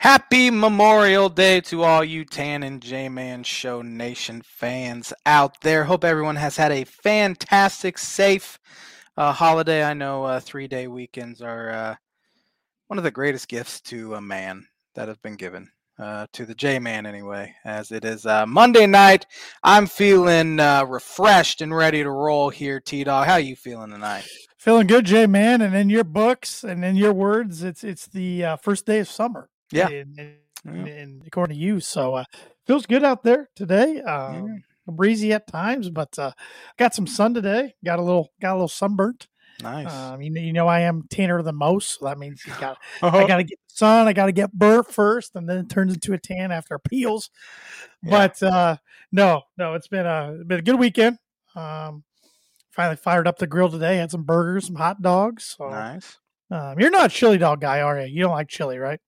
Happy Memorial Day to all you Tan and J-Man Show Nation fans out there. Hope everyone has had a fantastic, safe holiday. I know 3-day weekends are one of the greatest gifts to a man that have been given, to the J-Man anyway, as it is Monday night. I'm feeling refreshed and ready to roll here, T-Dog. How you feeling tonight? Feeling good, J-Man, and in your books and in your words, it's the first day of summer. Yeah. And according to you, so feels good out there today. Breezy at times, but got some sun today. Got a little sunburnt. Nice. You know I am tanner than most, so that means I got to get sun. I got to get burnt first, and then it turns into a tan after it peels. Yeah. But no, it's been a good weekend. Finally fired up the grill today. Had some burgers, some hot dogs. So, nice. You're not a chili dog guy, are you? You don't like chili, right?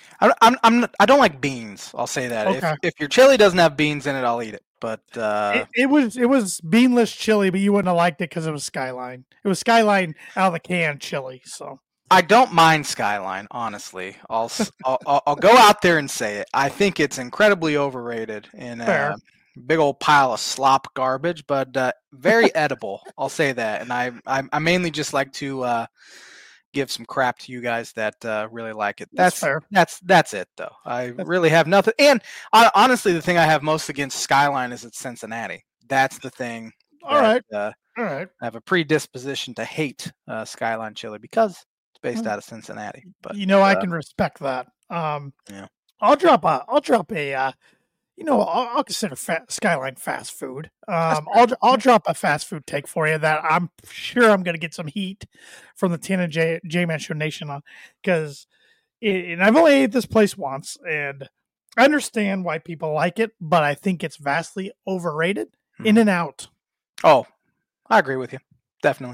I don't like beans. I'll say that. Okay. If your chili doesn't have beans in it, I'll eat it. But it was beanless chili, but you wouldn't have liked it because it was Skyline. It was Skyline out of the can chili. So I don't mind Skyline, honestly. I'll go out there and say it. I think it's incredibly overrated in a big old pile of slop garbage, but very edible. I'll say that. And I mainly just like to give some crap to you guys that really like it. That's fair. That's it, though. Really have nothing. And honestly, the thing I have most against Skyline is it's Cincinnati. That's the thing. All right. I have a predisposition to hate Skyline chili because it's based out of Cincinnati. But I can respect that. Yeah. I'll drop a. I'll consider Skyline fast food. I'll drop a fast food take for you that I'm sure I'm going to get some heat from the Tan and J-Man Show Nation on, because I've only ate this place once, and I understand why people like it, but I think it's vastly overrated. In-N-Out. Oh, I agree with you. Definitely.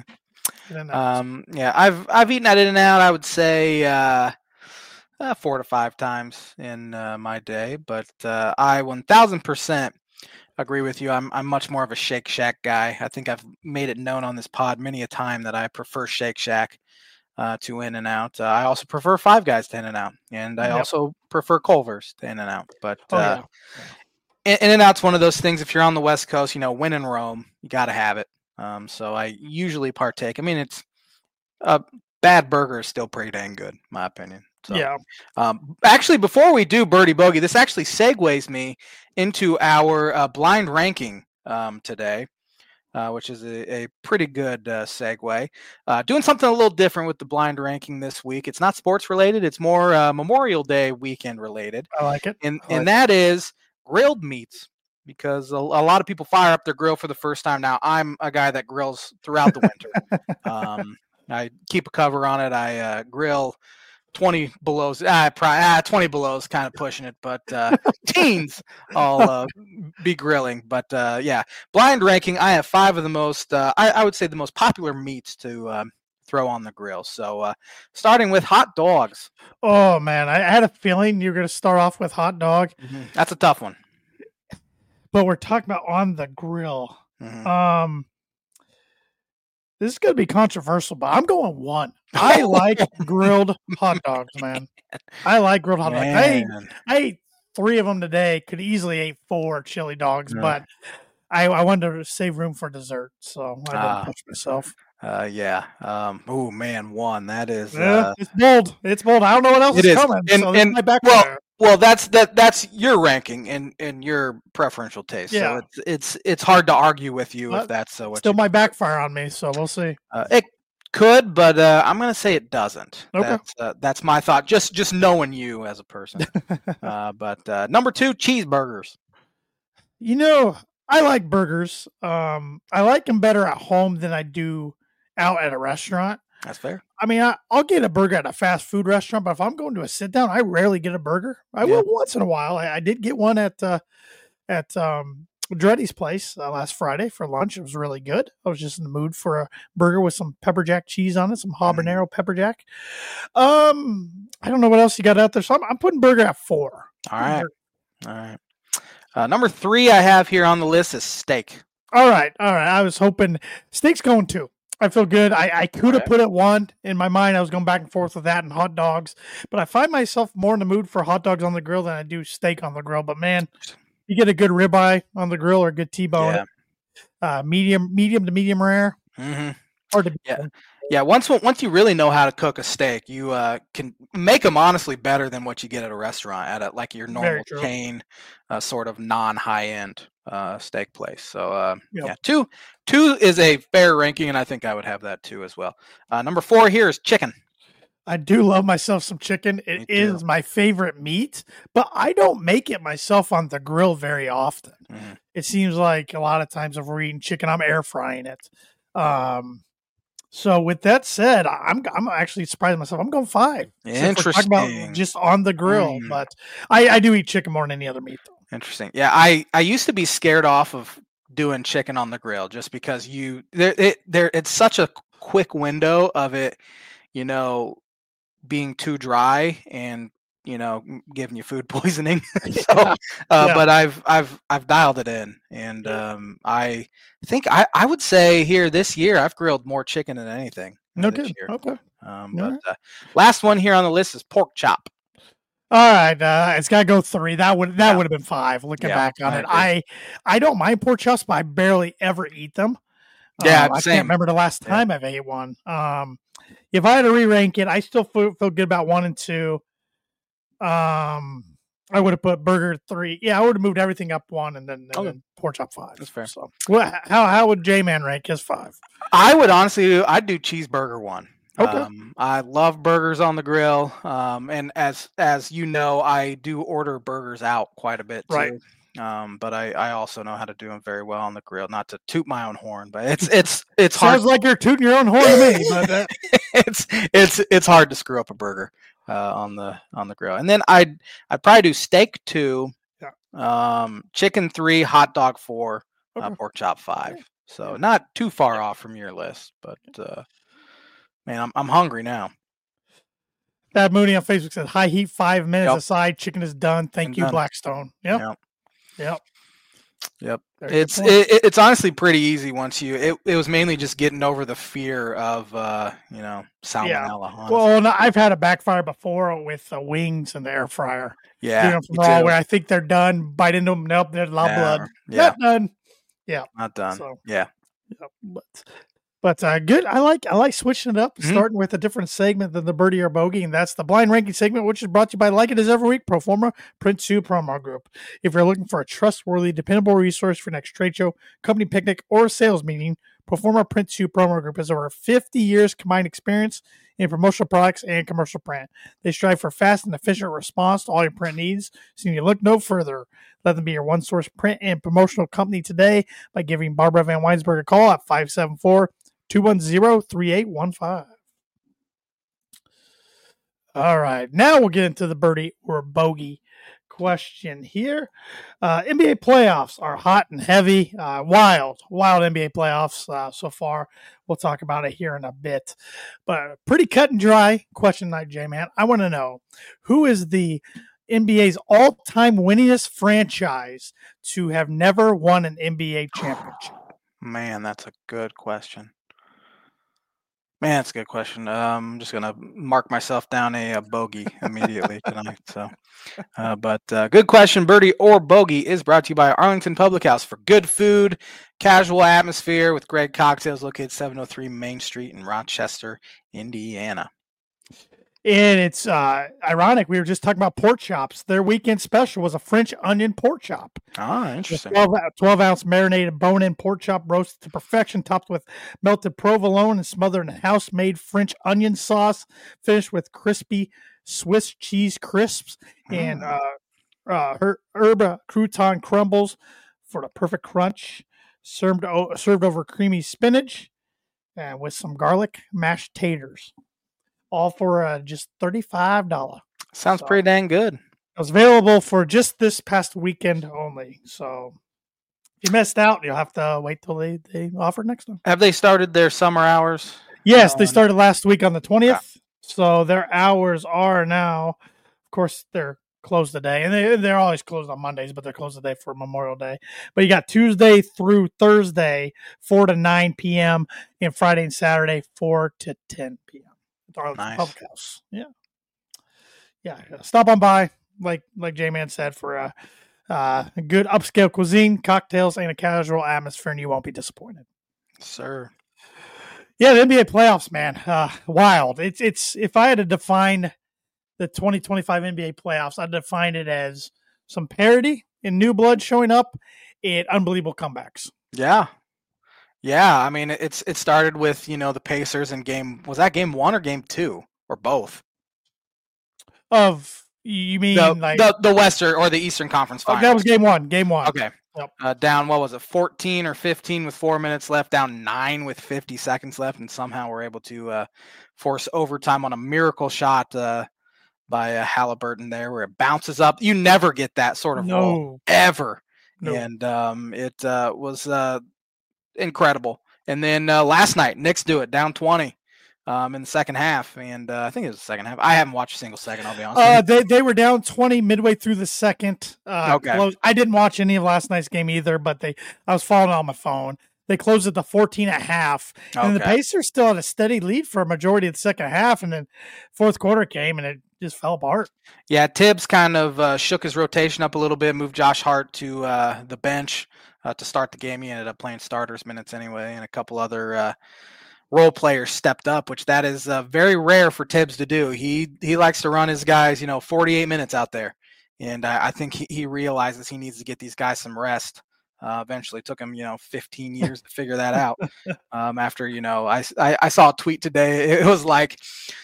Yeah, I've eaten at In-N-Out, I would say 4 to 5 times in my day, but I 1000% agree with you. I'm much more of a Shake Shack guy. I think I've made it known on this pod many a time that I prefer Shake Shack to In-N-Out. I also prefer Five Guys to In-N-Out, and I also prefer Culver's to In-N-Out. But In-N-Out's one of those things. If you're on the West Coast, when in Rome, you got to have it. So I usually partake. I mean, it's a bad burger is still pretty dang good, in my opinion. So, yeah. Actually, before we do Birdie Bogey, this actually segues me into our blind ranking today, which is a pretty good segue. Doing something a little different with the blind ranking this week. It's not sports related. It's more Memorial Day weekend related. I like it. And that is grilled meats, because a lot of people fire up their grill for the first time. Now, I'm a guy that grills throughout the winter. I keep a cover on it. I grill 20 below, 20 below is kind of pushing it, but teens I'll be grilling. But yeah, blind ranking, I have 5 of the most, I would say the most popular meats to throw on the grill. So starting with hot dogs. Oh, man, I had a feeling you were going to start off with hot dog. Mm-hmm. That's a tough one. But we're talking about on the grill. Mm-hmm. This is going to be controversial, but I'm going 1. I like grilled hot dogs, man. I like grilled hot dogs. I ate 3 of them today. Could easily eat 4 chili dogs, but I wanted to save room for dessert, so I didn't push myself. Yeah. Oh man, 1. That is. It's bold. It's bold. I don't know what else is coming. And my backfire. Well, that's your ranking and your preferential taste. Yeah. So it's hard to argue with you if that's what. Still, my backfire on me. So we'll see. It could, but I'm gonna say it doesn't. Okay. That's my thought. Just knowing you as a person. But number 2, cheeseburgers. I like burgers. I like them better at home than I do out at a restaurant. That's fair. I mean, I'll get a burger at a fast food restaurant, but if I'm going to a sit down, I rarely get a burger. I will once in a while. I did get one at Dreddy's place last Friday for lunch. It was really good. I was just in the mood for a burger with some pepper jack cheese on it, some habanero pepper jack. I don't know what else you got out there, so I'm putting burger at 4. All right. Number 3 I have here on the list is steak. All right. I was hoping steak's going 2. I feel good. I could have put it one in my mind. I was going back and forth with that and hot dogs, but I find myself more in the mood for hot dogs on the grill than I do steak on the grill. But man, you get a good ribeye on the grill or a good T-bone, medium to medium rare. Mm-hmm. Hard to beat. Yeah. Once you really know how to cook a steak, you can make them honestly better than what you get at a restaurant at like your normal chain, sort of non-high end steak place. So two is a fair ranking, and I think I would have that too as well. Number 4 here is chicken. I do love myself some chicken. It is my favorite meat, but I don't make it myself on the grill very often. Mm-hmm. It seems like a lot of times if we're eating chicken, I'm air frying it. So with that said, I'm actually surprised myself. I'm going 5. Interesting. About just on the grill, but I do eat chicken more than any other meat, though. Interesting. Yeah, I used to be scared off of doing chicken on the grill just because it's such a quick window of it, being too dry and giving you food poisoning. But I've dialed it in, and I think I would say here this year I've grilled more chicken than anything. No good. Okay. Last one here on the list is pork chop. All right, it's got to go 3. That would have been 5. Looking back on it, I don't mind pork chops, but I barely ever eat them. I can't remember the last time I've ate one. If I had to re-rank it, I still feel good about 1 and 2. I would have put burger 3. Yeah, I would have moved everything up 1 and then pork chop 5. That's fair. So, how would J-Man rank his 5? I would honestly, I'd do cheeseburger 1. Okay. I love burgers on the grill. And as you know, I do order burgers out quite a bit too. Right. But I also know how to do them very well on the grill. Not to toot my own horn, but it's hard. Sounds like you're tooting your own horn to me. But it's hard to screw up a burger on the grill. And then I'd probably do steak 2, chicken 3, hot dog 4, pork chop 5. So not too far off from your list, but man, I'm hungry now. Thad Mooney on Facebook said, "High heat 5 minutes aside, chicken is done. Thank you, Blackstone." Yep. It's honestly pretty easy once it was mainly just getting over the fear of salmonella. Yeah. Well, I've had a backfire before with wings in the air fryer. Yeah, from raw where I think they're done. Bite into them, nope, there's a lot of blood. Yeah, not done. Yeah, not done. So, yeah. But good. I like switching it up, starting with a different segment than the Birdie or Bogey, and that's the blind ranking segment, which is brought to you by Like It Is Every Week, Proforma Print 2 Promo Group. If you're looking for a trustworthy, dependable resource for your next trade show, company picnic, or sales meeting, Proforma Print 2 Promo Group has over 50 years combined experience in promotional products and commercial print. They strive for fast and efficient response to all your print needs, so you need to look no further. Let them be your one-source print and promotional company today by giving Barbara Van Weinsberg a call at 574-210-3815. All right, now we'll get into the Birdie or Bogey question here. NBA playoffs are hot and heavy. Wild NBA playoffs so far. We'll talk about it here in a bit. But pretty cut and dry question tonight, J-Man. I want to know, who is the NBA's all-time winningest franchise to have never won an NBA championship? Man, that's a good question. I'm just gonna mark myself down a bogey immediately tonight. So, but good question. Birdie or Bogey is brought to you by Arlington Public House for good food, casual atmosphere with great cocktails. Located 703 Main Street in Rochester, Indiana. And it's ironic. We were just talking about pork chops. Their weekend special was a French onion pork chop. Ah, interesting. 12-ounce marinated bone-in pork chop roasted to perfection, topped with melted provolone and smothered in house-made French onion sauce, finished with crispy Swiss cheese crisps and herb crouton crumbles for the perfect crunch. Served over creamy spinach and with some garlic mashed taters. All for just $35. Sounds pretty dang good. It was available for just this past weekend only. So if you missed out, you'll have to wait till they offer next time. Have they started their summer hours? Yes, they started last week on the 20th. So their hours are now, of course, they're closed today, and they're always closed on Mondays, but they're closed today for Memorial Day. But you got Tuesday through Thursday, 4 to 9 p.m., and Friday and Saturday, 4 to 10 p.m. at the Arlington Public House. Yeah. Stop on by, like J-Man said, for a good upscale cuisine, cocktails, and a casual atmosphere, and you won't be disappointed. Sir. Yeah, the NBA playoffs, man, wild. It's if I had to define the 2025 NBA playoffs, I'd define it as some parity and new blood showing up and unbelievable comebacks. Yeah. I mean, it started with, the Pacers in game 1 or game 2 or both? You mean the Western or the Eastern Conference Finals? That was game 1. Game 1. Okay. Yep. Down, what was it, 14 or 15 with 4 minutes left, down 9 with 50 seconds left, and somehow we're able to force overtime on a miracle shot by Halliburton there, where it bounces up. You never get that sort of roll ever, and it was incredible. And then last night, Knicks do it, down 20 in the second half, and I think it was the second half. I haven't watched a single second, I'll be honest. They were down 20 midway through the second. Okay. I didn't watch any of last night's game either, but I was following on my phone. They closed at the 14 at half, and the Pacers still had a steady lead for a majority of the second half, and then fourth quarter came, and it just fell apart. Yeah, Tibbs kind of shook his rotation up a little bit, moved Josh Hart to the bench to start the game. He ended up playing starters minutes anyway, and a couple other role players stepped up, which that is very rare for Tibbs to do. He likes to run his guys, 48 minutes out there, and I think he realizes he needs to get these guys some rest. Eventually took him, 15 years to figure that out. After, I saw a tweet today. It was like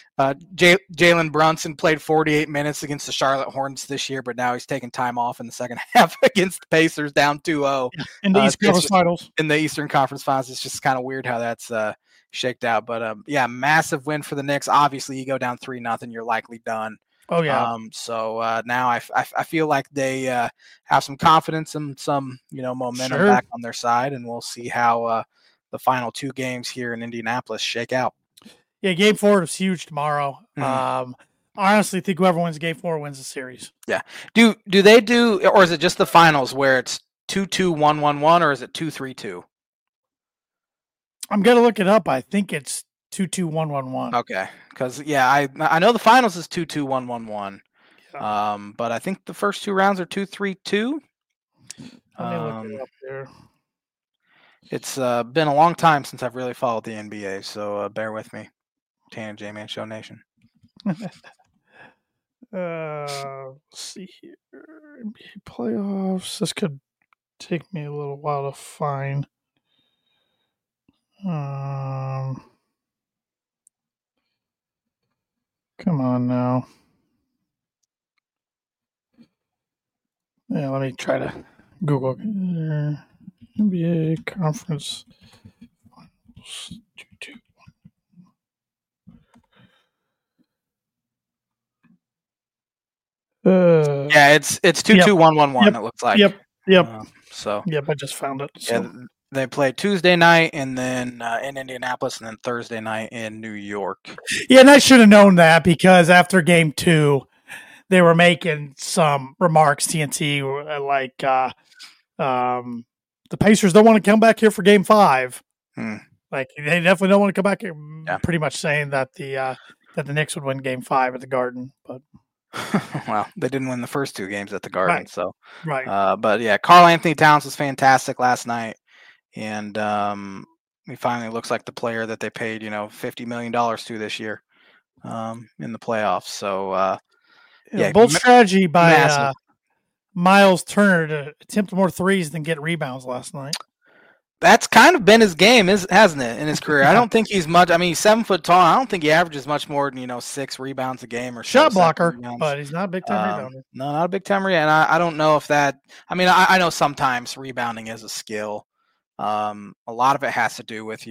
Jalen Brunson played 48 minutes against the Charlotte Hornets this year, but now he's taking time off in the second half against the Pacers, down 2-0 in the Eastern Conference Finals. In the Eastern Conference Finals, it's just kind of weird how that's shaked out. But massive win for the Knicks. Obviously, you go down 3-0, you're likely done. Oh yeah. So now I feel like they have some confidence and some momentum back on their side, and we'll see how the final 2 games here in Indianapolis shake out. Yeah, game 4 is huge tomorrow. Mm-hmm. I honestly think whoever wins game 4 wins the series. Yeah. Do they do, or is it just the finals where it's 2-2, 1-1-1, or is it 2-3-2? I'm gonna look it up. I think it's 2-2, 1-1-1. Okay, because I know the finals is 2-2, 1-1-1. Yeah. But I think the first 2 rounds are 2-3-2. Let me look it up here. It's been a long time since I've really followed the NBA, so bear with me. Tan J-Man Show Nation. Let's see here. NBA playoffs. This could take me a little while to find. Come on now. Yeah, let me try to Google NBA conference. It's 2-2, 1-1-1. It looks like. Yep. Yep, I just found it. So. Yeah, they play Tuesday night, and then in Indianapolis, and then Thursday night in New York. Yeah, and I should have known that, because after game 2, they were making some remarks. TNT like the Pacers don't want to come back here for game 5. Like, they definitely don't want to come back here. Yeah. Pretty much saying that the Knicks would win game 5 at the Garden, but. Well, they didn't win the first 2 games at the Garden, right. So right. But yeah, Karl Anthony Towns was fantastic last night, and he finally looks like the player that they paid $50 million to this year in the playoffs. So bold strategy by Miles Turner to attempt more threes than get rebounds last night. That's kind of been his game, hasn't it, in his career? I don't think he's much. I mean, he's 7 foot tall. I don't think he averages much more than 6 rebounds a game or shot blocker, but he's not a big time rebounder. No, not a big time rebounder. And I don't know if that. I mean, I know sometimes rebounding is a skill. A lot of it has to do with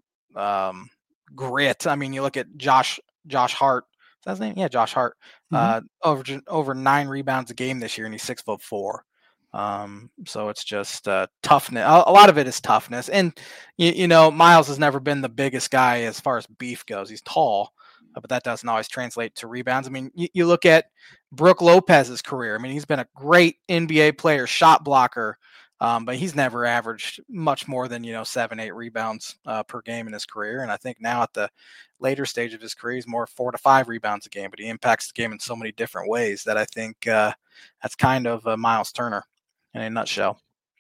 grit. I mean, you look at Josh Hart. Is that his name? Yeah, Josh Hart. Mm-hmm. Over 9 rebounds a game this year, and he's 6'4". So it's just toughness. A lot of it is toughness, and Miles has never been the biggest guy as far as beef goes. He's tall, but that doesn't always translate to rebounds. I mean, you look at Brook Lopez's career. I mean, he's been a great NBA player, shot blocker, but he's never averaged much more than 7-8 rebounds per game in his career. And I think now at the later stage of his career, he's more 4 to 5 rebounds a game. But he impacts the game in so many different ways that I think that's kind of Miles Turner in a nutshell.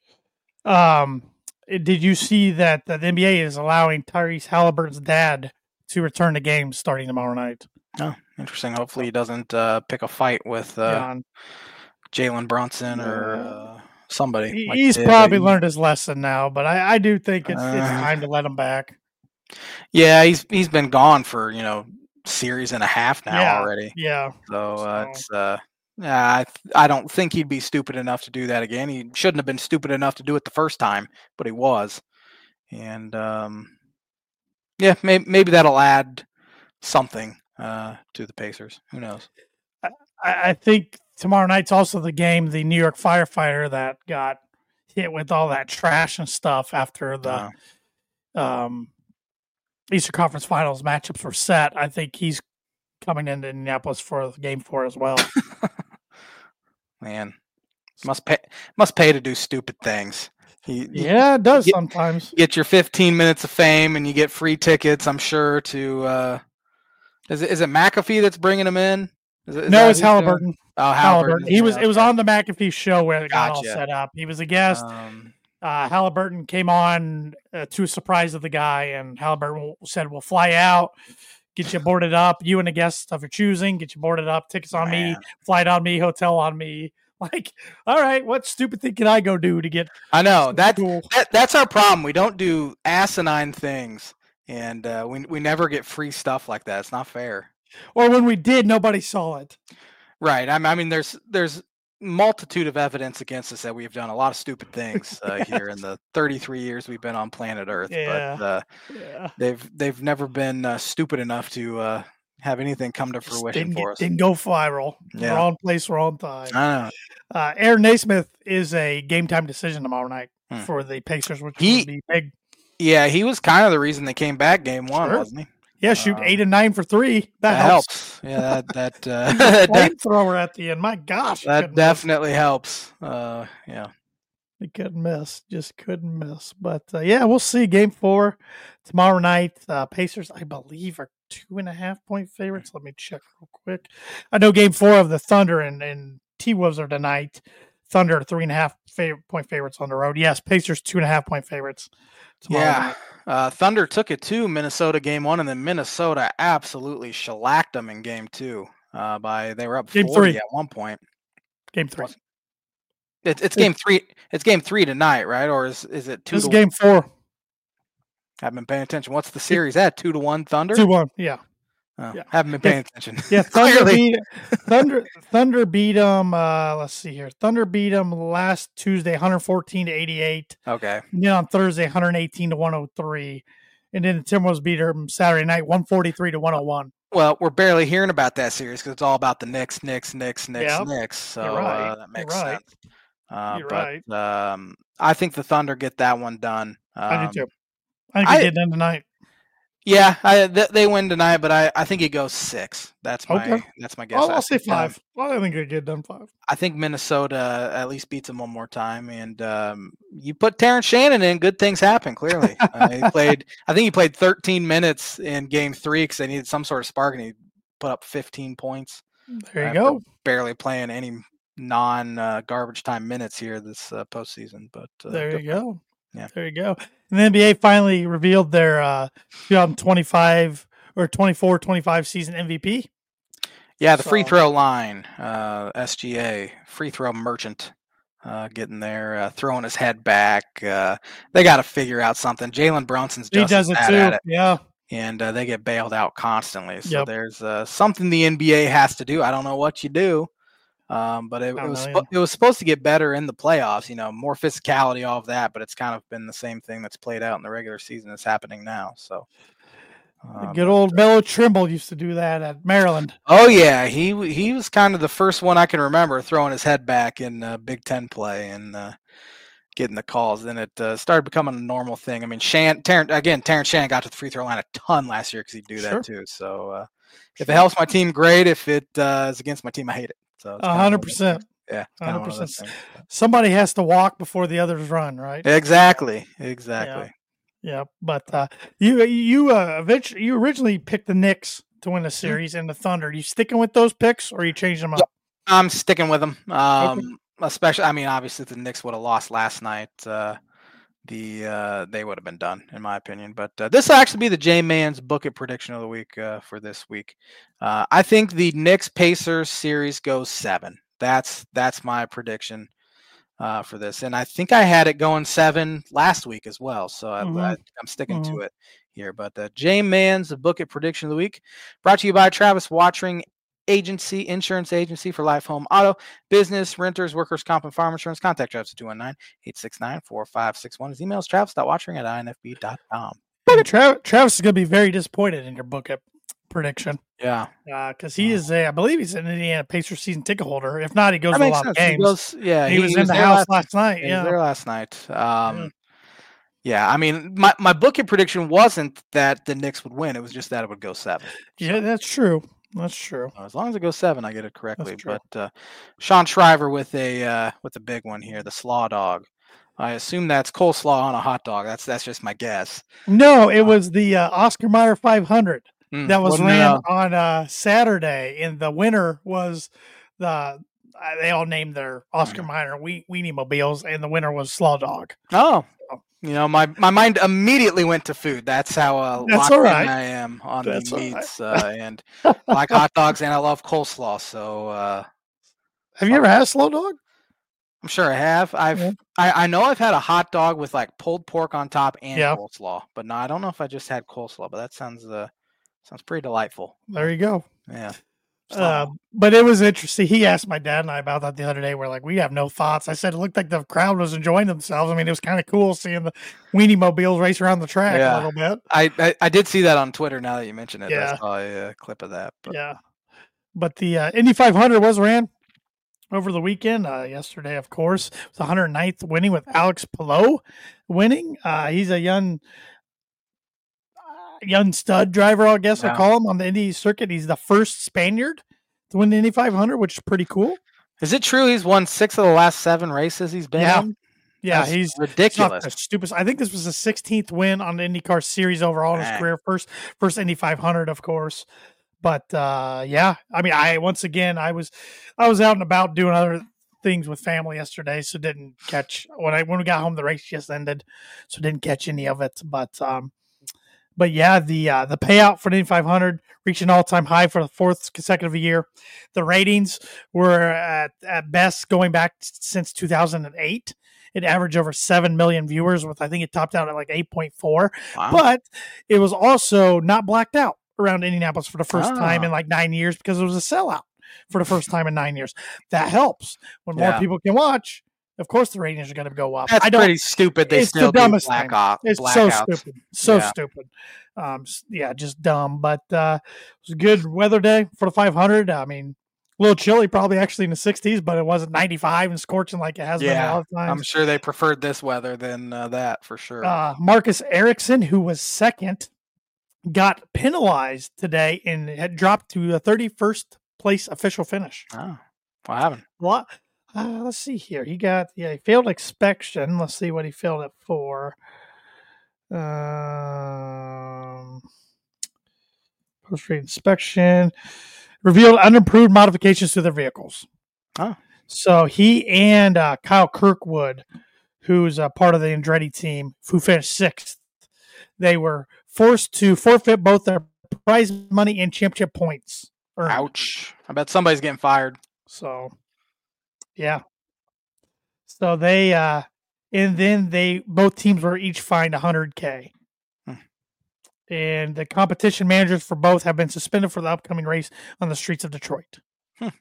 Did you see that the NBA is allowing Tyrese Halliburton's dad to return to games starting tomorrow night? Oh, interesting. Hopefully he doesn't pick a fight with Jalen Brunson or somebody. He's probably learned his lesson now, but I do think it's time to let him back. Yeah, he's been gone for series and a half now already. Yeah. So it's I don't think he'd be stupid enough to do that again. He shouldn't have been stupid enough to do it the first time, but he was. And maybe that'll add something to the Pacers. Who knows? I think tomorrow night's also the game, the New York firefighter that got hit with all that trash and stuff after the Eastern Conference Finals matchups were set. I think he's coming into Indianapolis for Game 4 as well. Man, must pay to do stupid things. It does sometimes. You get your 15 minutes of fame, and you get free tickets. I'm sure to. Is it McAfee that's bringing him in? No, it's Halliburton. Doing? Oh, Halliburton. It was on the McAfee show where it got all set up. He was a guest. Halliburton came on to a surprise of the guy, and Halliburton said, "We'll fly out, get you boarded up, you and the guest of your choosing, get you boarded up, tickets on me, flight on me, hotel on me." Like, all right, what stupid thing can I go do to get? I know that's our problem. We don't do asinine things, and we never get free stuff like that. It's not fair. Or when we did, nobody saw it. Right. I mean, there's multitude of evidence against us that we've done a lot of stupid things here in the 33 years we've been on planet Earth. But they've never been stupid enough to have anything come to fruition for us. Didn't go viral. Yeah. Wrong place, wrong time. I know. Aaron Naismith is a game time decision tomorrow night for the Pacers, which would be big. Yeah, he was kind of the reason they came back game 1, wasn't he? Yeah, shoot 8 and 9 for 3. That helps. Yeah, that flamethrower at the end. My gosh, that definitely helps. Yeah, he couldn't miss. Just couldn't miss. But we'll see. Game 4 tomorrow night. Pacers, I believe, are 2.5-point favorites. Let me check real quick. I know Game 4 of the Thunder and T-Wolves are tonight. Thunder 3.5-point favorites on the road. Yes, Pacers 2.5-point favorites tomorrow night. Thunder took it to Minnesota Game 1, and then Minnesota absolutely shellacked them in Game 2. They were up 40 at one point. Game 3. It's Game 3. It's Game 3 tonight, right? Or is it 2? This is Game 4. Haven't been paying attention. What's the series at? 2-1 Thunder? 2-1. Yeah. Haven't been paying attention. Yeah, Thunder beat them. Let's see here. Thunder beat them last Tuesday, 114-88. Okay. And then on Thursday, 118-103, and then the Timberwolves beat them Saturday night, 143-101. Well, we're barely hearing about that series because it's all about the Knicks. So that makes sense. You're right. I think the Thunder get that one done. I do too. I think they get done tonight. Yeah, they win tonight, but I think it goes 6. That's my guess. I'll say 5. I think they get done 5. I think Minnesota at least beats them one more time, and you put Terrence Shannon in, good things happen. Clearly, I think he played 13 minutes in Game 3 because they needed some sort of spark, and he put up 15 points. There you go. Barely playing any non-garbage time minutes here this postseason, but there you go. Yeah, there you go. And the NBA finally revealed their 2025 or 24-25 season MVP. Yeah, the free throw line, SGA, free throw merchant, getting there, throwing his head back. They got to figure out something. Jalen Brunson's just as bad at it. Yeah. And they get bailed out constantly. So there's something the NBA has to do. I don't know what you do. But it was supposed to get better in the playoffs, more physicality, all of that, but it's kind of been the same thing that's played out in the regular season that's happening now. So good old Melo Trimble used to do that at Maryland. Oh yeah, he was kind of the first one I can remember throwing his head back in Big Ten play and getting the calls. Then it started becoming a normal thing. I mean, Terrence Shannon got to the free throw line a ton last year because he'd do that too. So if it helps my team, great. If it is against my team, I hate it. So 100%. Yeah, 100%. Somebody has to walk before the others run, right? Exactly. Yeah. But you originally picked the Knicks to win the series and the Thunder. Are you sticking with those picks, or are you changing them up? I'm sticking with them. Okay. Especially, I mean, obviously, if the Knicks would have lost last night, they would have been done, in my opinion. But this will actually be the J-Man's Book It prediction of the week for this week. I think the Knicks Pacers series goes 7. That's my prediction for this, and I think I had it going 7 last week as well. So I'm sticking to it here. But J-Man's Book It prediction of the week, brought to you by Travis Watching Agency, insurance agency for life, home, auto, business, renters, workers' comp, and farm insurance. Contact Travis at 219-869-4561. His email is travis.watching@infb.com. Travis is going to be very disappointed in your Book It prediction. Yeah. Because he is I believe he's an Indiana Pacers season ticket holder. If not, he goes to a lot of games. He was in the house last night. He was there last night. Yeah, I mean, my Book It prediction wasn't that the Knicks would win. It was just that it would go 7. Yeah, that's true. That's true. As long as it goes 7, I get it correctly. But Sean Shriver with a big one here, the Slaw Dog. I assume that's coleslaw on a hot dog. That's just my guess. No, it was the Oscar Mayer 500 that was ran on Saturday, and the winner was they all named their Oscar Mayer weenie mobiles, and the winner was Slaw Dog. Oh. My mind immediately went to food. That's how locked in I am on the meats. And I like hot dogs, and I love coleslaw. So, have you ever had a Slaw Dog? I'm sure I have. I know I've had a hot dog with like pulled pork on top and coleslaw, but no, I don't know if I just had coleslaw. But that sounds pretty delightful. There you go. Yeah. But it was interesting. He asked my dad and I about that the other day. We're like, we have no thoughts. I said it looked like the crowd was enjoying themselves. I mean, it was kind of cool seeing the weenie mobiles race around the track a little bit. I did see that on Twitter. Now that you mention it, I saw a clip of that. But. Yeah, but the Indy 500 was ran over the weekend. Yesterday, of course, it was the 109th winning with Alex Palou winning. He's a young stud driver, I guess I'll call him, on the Indy circuit. He's the first Spaniard to win the Indy 500, which is pretty cool. Is it true he's won 6 of the last 7 races he's been in? Yeah, he's ridiculous. Stupid. I think this was the 16th win on the IndyCar series overall in his career. First Indy 500, of course. But I mean, I was out and about doing other things with family yesterday, so didn't catch when we got home. The race just ended, so didn't catch any of it. But yeah, the payout for the Indy 500 reached an all-time high for the 4th consecutive year. The ratings were at best going back since 2008. It averaged over 7 million viewers, with I think it topped out at like 8.4. Wow. But it was also not blacked out around Indianapolis for the first time in like 9 years, because it was a sellout for the first time in 9 years. That helps when more people can watch. Of course, the ratings are going to go up. That's pretty stupid. They still do blackouts. It's so stupid. Stupid. Just dumb. But it was a good weather day for the 500. I mean, a little chilly, probably actually in the 60s, but it wasn't 95 and scorching like it has been a lot of times. I'm sure they preferred this weather than that for sure. Marcus Ericsson, who was second, got penalized today and had dropped to a 31st place official finish. Oh, what happened? Let's see here. He failed inspection. Let's see what he failed it for. Post-race inspection revealed unimproved modifications to their vehicles. Oh. So he and Kyle Kirkwood, who's a part of the Andretti team, who finished 6th, they were forced to forfeit both their prize money and championship points. Ouch. I bet somebody's getting fired. So, yeah. So they, and then both teams were each fined $100K. And the competition managers for both have been suspended for the upcoming race on the streets of Detroit. And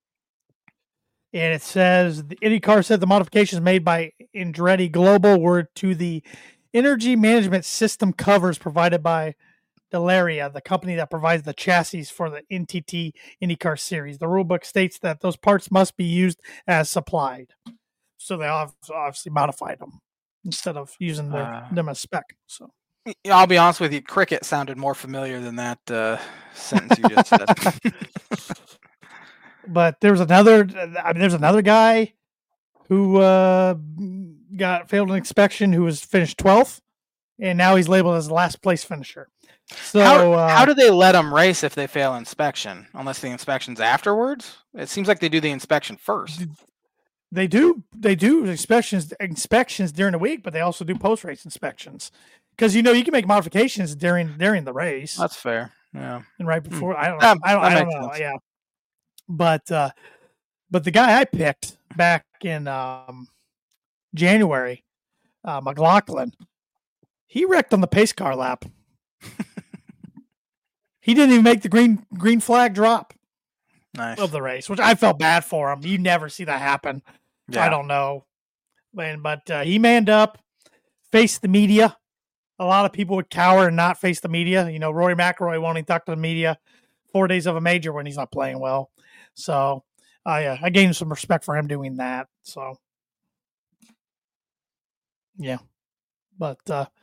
it says the IndyCar said the modifications made by Andretti Global were to the energy management system covers provided by Delaria, the company that provides the chassis for the NTT IndyCar series. The rulebook states that those parts must be used as supplied. So they obviously modified them instead of using them as spec. So I'll be honest with you, cricket sounded more familiar than that sentence you just said. but there's another guy who got failed an inspection who was finished 12th, and now he's labeled as the last place finisher. So how do they let them race if they fail inspection? Unless the inspection's afterwards? It seems like they do the inspection first. They do inspections during the week, but they also do post race inspections because you can make modifications during the race. That's fair. Yeah, and right before I don't know. Sense. Yeah, but the guy I picked back in January, McLaughlin, he wrecked on the pace car lap. He didn't even make the green flag drop of the race, which I felt bad for him. You never see that happen. Yeah. I don't know. But he manned up, faced the media. A lot of people would cower and not face the media. Rory McIlroy won't even talk to the media 4 days of a major when he's not playing well. So I gained some respect for him doing that. So, yeah. But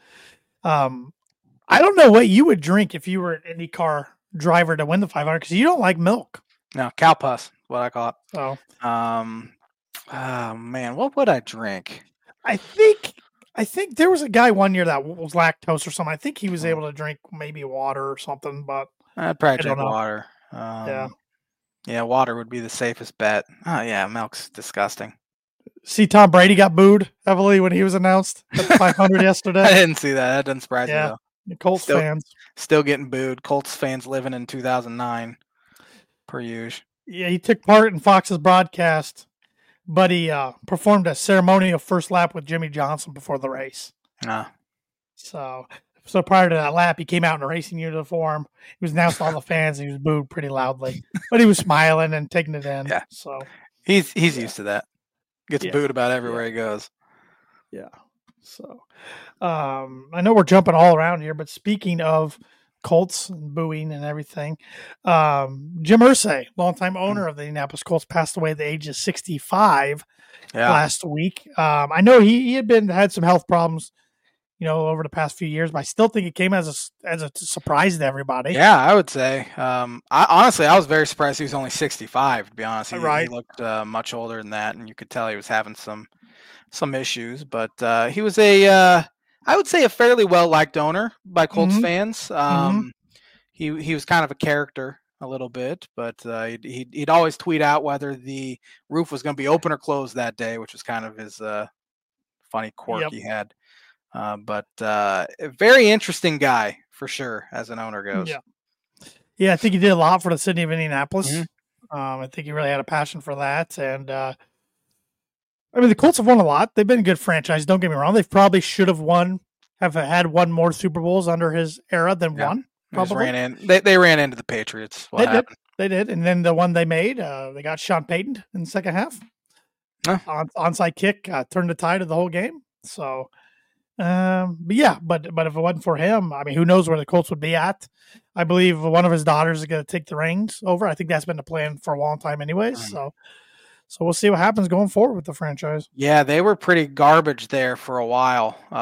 I don't know what you would drink if you were an IndyCar driver to win the 500 because you don't like milk. No, cow pus, what I call it. Oh. Oh man, what would I drink? I think there was a guy one year that was lactose or something. I think he was able to drink maybe water or something, but I'd probably drink water. Yeah, water would be the safest bet. Oh yeah, milk's disgusting. See, Tom Brady got booed heavily when he was announced at the 500 yesterday. I didn't see that. That doesn't surprise me though. The Colts fans still getting booed. Colts fans living in 2009, per usual. Yeah, he took part in Fox's broadcast, but he performed a ceremonial first lap with Jimmy Johnson before the race. So prior to that lap, he came out in a racing uniform. He was announced to all the fans, and he was booed pretty loudly, but he was smiling and taking it in. Yeah. So he's used to that. Gets booed about everywhere he goes. Yeah. So I know we're jumping all around here, but speaking of Colts and booing and everything, Jim Irsay, longtime owner of the Indianapolis Colts, passed away at the age of 65 last week. I know he had some health problems, over the past few years, but I still think it came as a surprise to everybody. Yeah, I would say. I was very surprised he was only 65. To be honest, he looked much older than that, and you could tell he was having some issues. But he was I would say a fairly well-liked owner by Colts fans. He was kind of a character a little bit, but he'd always tweet out whether the roof was going to be open or closed that day, which was kind of his funny quirk he had. But a very interesting guy for sure as an owner goes. Yeah, I think he did a lot for the city of Indianapolis. I think he really had a passion for that, and the Colts have won a lot. They've been a good franchise. Don't get me wrong. They probably should have had one more Super Bowls under his era than one. Probably they ran into the Patriots. They did, and then the one they made, they got Sean Payton in the second half. Onside kick turned the tide of the whole game. So, but if it wasn't for him, who knows where the Colts would be at? I believe one of his daughters is going to take the reins over. I think that's been the plan for a long time, anyways. So we'll see what happens going forward with the franchise. Yeah, they were pretty garbage there for a while I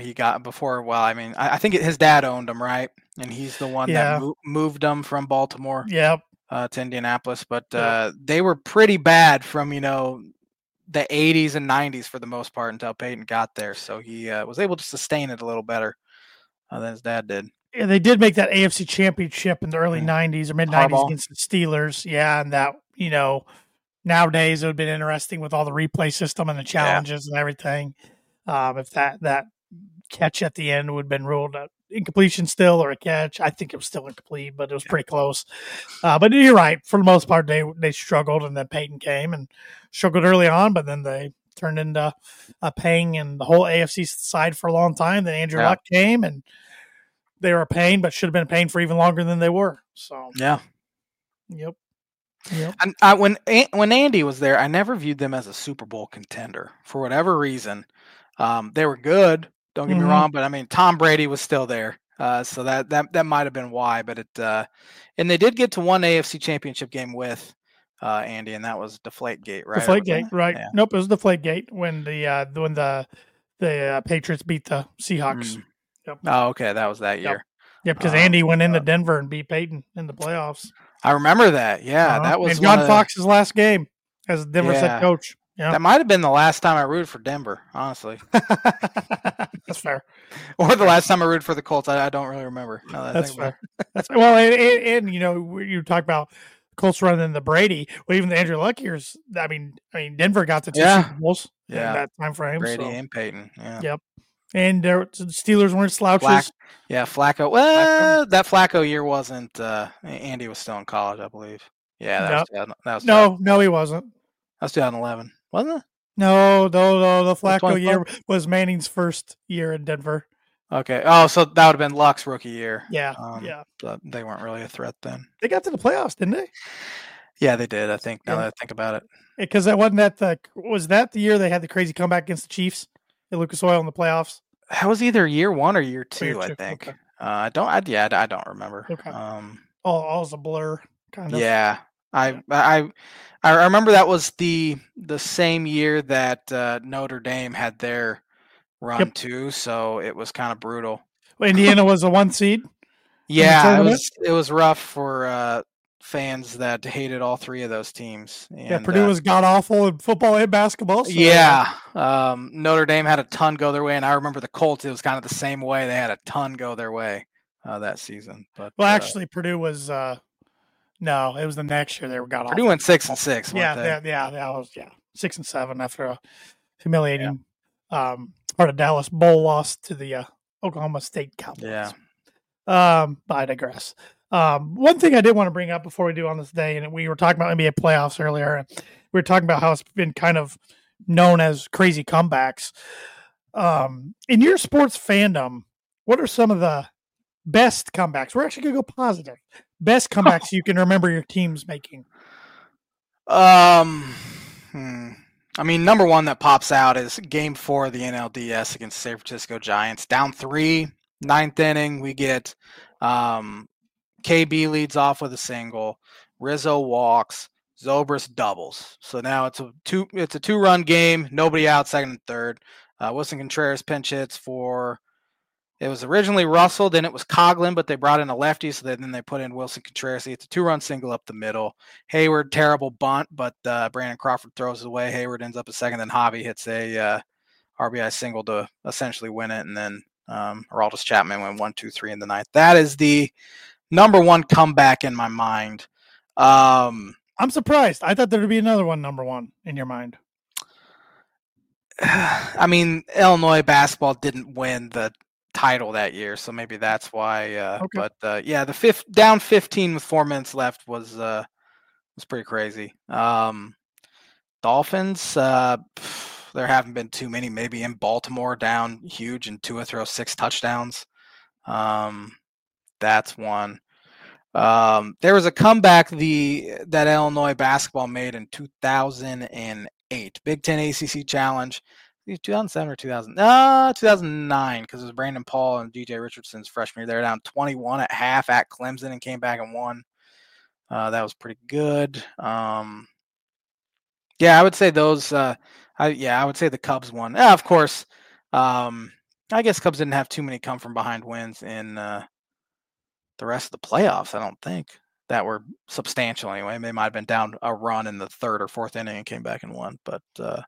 think his dad owned them, right? And he's the one that moved them from Baltimore to Indianapolis. But they were pretty bad from, the 80s and 90s for the most part until Peyton got there. So he was able to sustain it a little better than his dad did. Yeah, they did make that AFC championship in the early 90s or mid-90s against the Steelers. Yeah, and that, nowadays it would have been interesting with all the replay system and the challenges and everything. If that catch at the end would have been ruled incompletion still or a catch. I think it was still incomplete, but it was pretty close. But you're right. For the most part, they struggled, and then Peyton came and struggled early on, but then they turned into paying in the whole AFC side for a long time. Then Andrew Luck came, and they were a pain, but should have been a pain for even longer than they were. So Yep. And when Andy was there, I never viewed them as a Super Bowl contender for whatever reason. They were good. Don't get me wrong, but Tom Brady was still there, so that might have been why. But and they did get to one AFC Championship game with Andy, and that was Deflategate, right? Deflategate, right? Yeah. Nope, it was Deflategate when the Patriots beat the Seahawks. Yep. Oh, okay, that was that year. Yeah, because Andy went into Denver and beat Peyton in the playoffs. I remember that. Yeah, that was and John Fox's last game as Denver's head coach. Yeah. That might have been the last time I rooted for Denver, honestly. That's fair. Or the last time I rooted for the Colts. I don't really remember. That's fair. That's fair. Well, and you talk about Colts running into Brady. Well, even the Andrew Luck years. I mean, Denver got to 2 Super Bowls in that time frame. Brady and Peyton. Yeah. Yep. And the Steelers weren't slouches. Flacco. Well, that Flacco year wasn't. Andy was still in college, I believe. Yeah, that was no, he wasn't. That was 2011, wasn't it? No, the Flacco year was Manning's first year in Denver. Okay. Oh, so that would have been Luck's rookie year. Yeah, But they weren't really a threat then. They got to the playoffs, didn't they? Yeah, they did. I think now that I think about it, because that wasn't was that the year they had the crazy comeback against the Chiefs at Lucas Oil in the playoffs. That was either year 1 or year 2, I think. Okay. I don't remember. Okay. All's a blur, kind of. Yeah, I remember that was the same year that Notre Dame had their run too, so it was kind of brutal. Well, Indiana was a 1 seed. Yeah, it was rough for fans that hated all 3 of those teams. And, Purdue was god awful in football and basketball. So. Yeah, Notre Dame had a ton go their way, and I remember the Colts. It was kind of the same way. They had a ton go their way that season. But actually, Purdue was no, it was the next year they were god awful. Purdue went 6-6. That was 6-7 after a humiliating part of Dallas Bowl loss to the Oklahoma State Cowboys. Yeah. But I digress. One thing I did want to bring up before we do on this day, and we were talking about NBA playoffs earlier, and we were talking about how it's been kind of known as crazy comebacks. In your sports fandom, what are some of the best comebacks? We're actually going to go positive. Best comebacks you can remember your teams making. I mean, number one that pops out is Game 4 of the NLDS against San Francisco Giants. Down 3, 9th inning, we get KB leads off with a single. Rizzo walks. Zobrist doubles. So now it's a 2-run game. Nobody out, second and third. Wilson Contreras pinch hits for. It was originally Russell, then it was Coughlin, but they brought in a lefty, so then they put in Wilson Contreras. It's a 2-run single up the middle. Hayward, terrible bunt, but Brandon Crawford throws it away. Hayward ends up a second, then Javi hits a RBI single to essentially win it, and then Aroldis Chapman went 1-2-3 in the ninth. That is the number one comeback in my mind. I'm surprised. I thought there would be another one, number one, in your mind. I mean, Illinois basketball didn't win the title that year, so maybe that's why. Okay. But the down 15 with 4 minutes left was pretty crazy. Dolphins, there haven't been too many. Maybe in Baltimore, down huge, and Tua throws 6 touchdowns. That's one. There was a comeback that Illinois basketball made in 2008, Big Ten ACC Challenge. 2007 or 2009, because it was Brandon Paul and DJ Richardson's freshman year. They were down 21 at half at Clemson and came back and won. That was pretty good. I would say those. I would say the Cubs won. Of course. I guess Cubs didn't have too many come from behind wins in the rest of the playoffs. I don't think that were substantial anyway. They might have been down a run in the 3rd or 4th inning and came back and won, but.